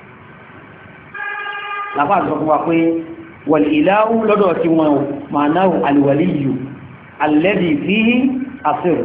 lápá àti sọ fún wa pé wal ilahu lọ́dọ̀ tí wọn ma'nahu al-waliyyu alladhi fihi asir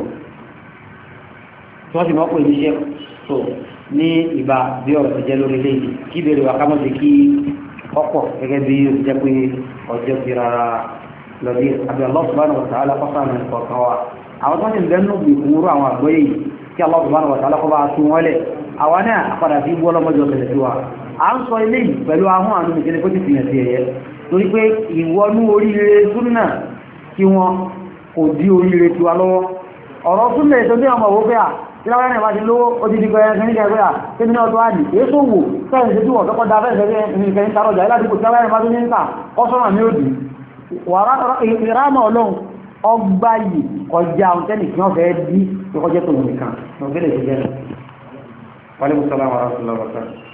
tí wọ́n sì mọ́ pé níṣẹ́ tó ní ìbá bí ọ̀rọ̀ jẹ́ lórí léyìí kí bèrè wa ká mọ́ sí kí ọkọ̀ gẹ́gẹ́ bí ó jẹ́ pé ọjọ́ fi rárá lọ́dí àbí Allah subhanahu wa ta'ala kọ́sà ní ọ̀kan wa àwọn tó ń bẹ́ nù bí kúrú àwọn àgbọ́yé yìí kí Allah subhanahu wa ta'ala kọ́ bá tún wọlé àwọn náà àpàdà sí ibú ọlọ́mọjọ tẹ̀lẹ̀ sí wa à ń sọ ilé yìí pẹ̀lú àwọn àánú ìṣẹ́lẹ̀ kó ti fìyàn sí ẹ̀yẹ torí pé ìwọnú oríire súnà kí wọn kò dí oríire tiwa lọ́wọ́ ọ̀rọ̀ súnà ètò ní ọmọ òwò pé à tí láwọn ẹ̀rìn ìwádìí lówó ó ti di gbẹ̀rẹ̀ ẹ̀kẹ́ nígbà ìgbéra tí ní ọdún àdì èé tó wò fẹ́ẹ̀ ṣe tí wọ́n tọ́kọ́ da fẹ́ẹ̀ ṣe ní ìkẹyìn tààrọ̀jà ìlàdíkò tí láwọn ẹ̀rìn ìwádìí ní ń tà ọ́sọ́nà ní òdì ìrámà ọlọ́run ọgbà yìí kọjá ọ̀tẹ́nì kí wọ́n fẹ́ bí ìkọjẹ́ tó wù nìkan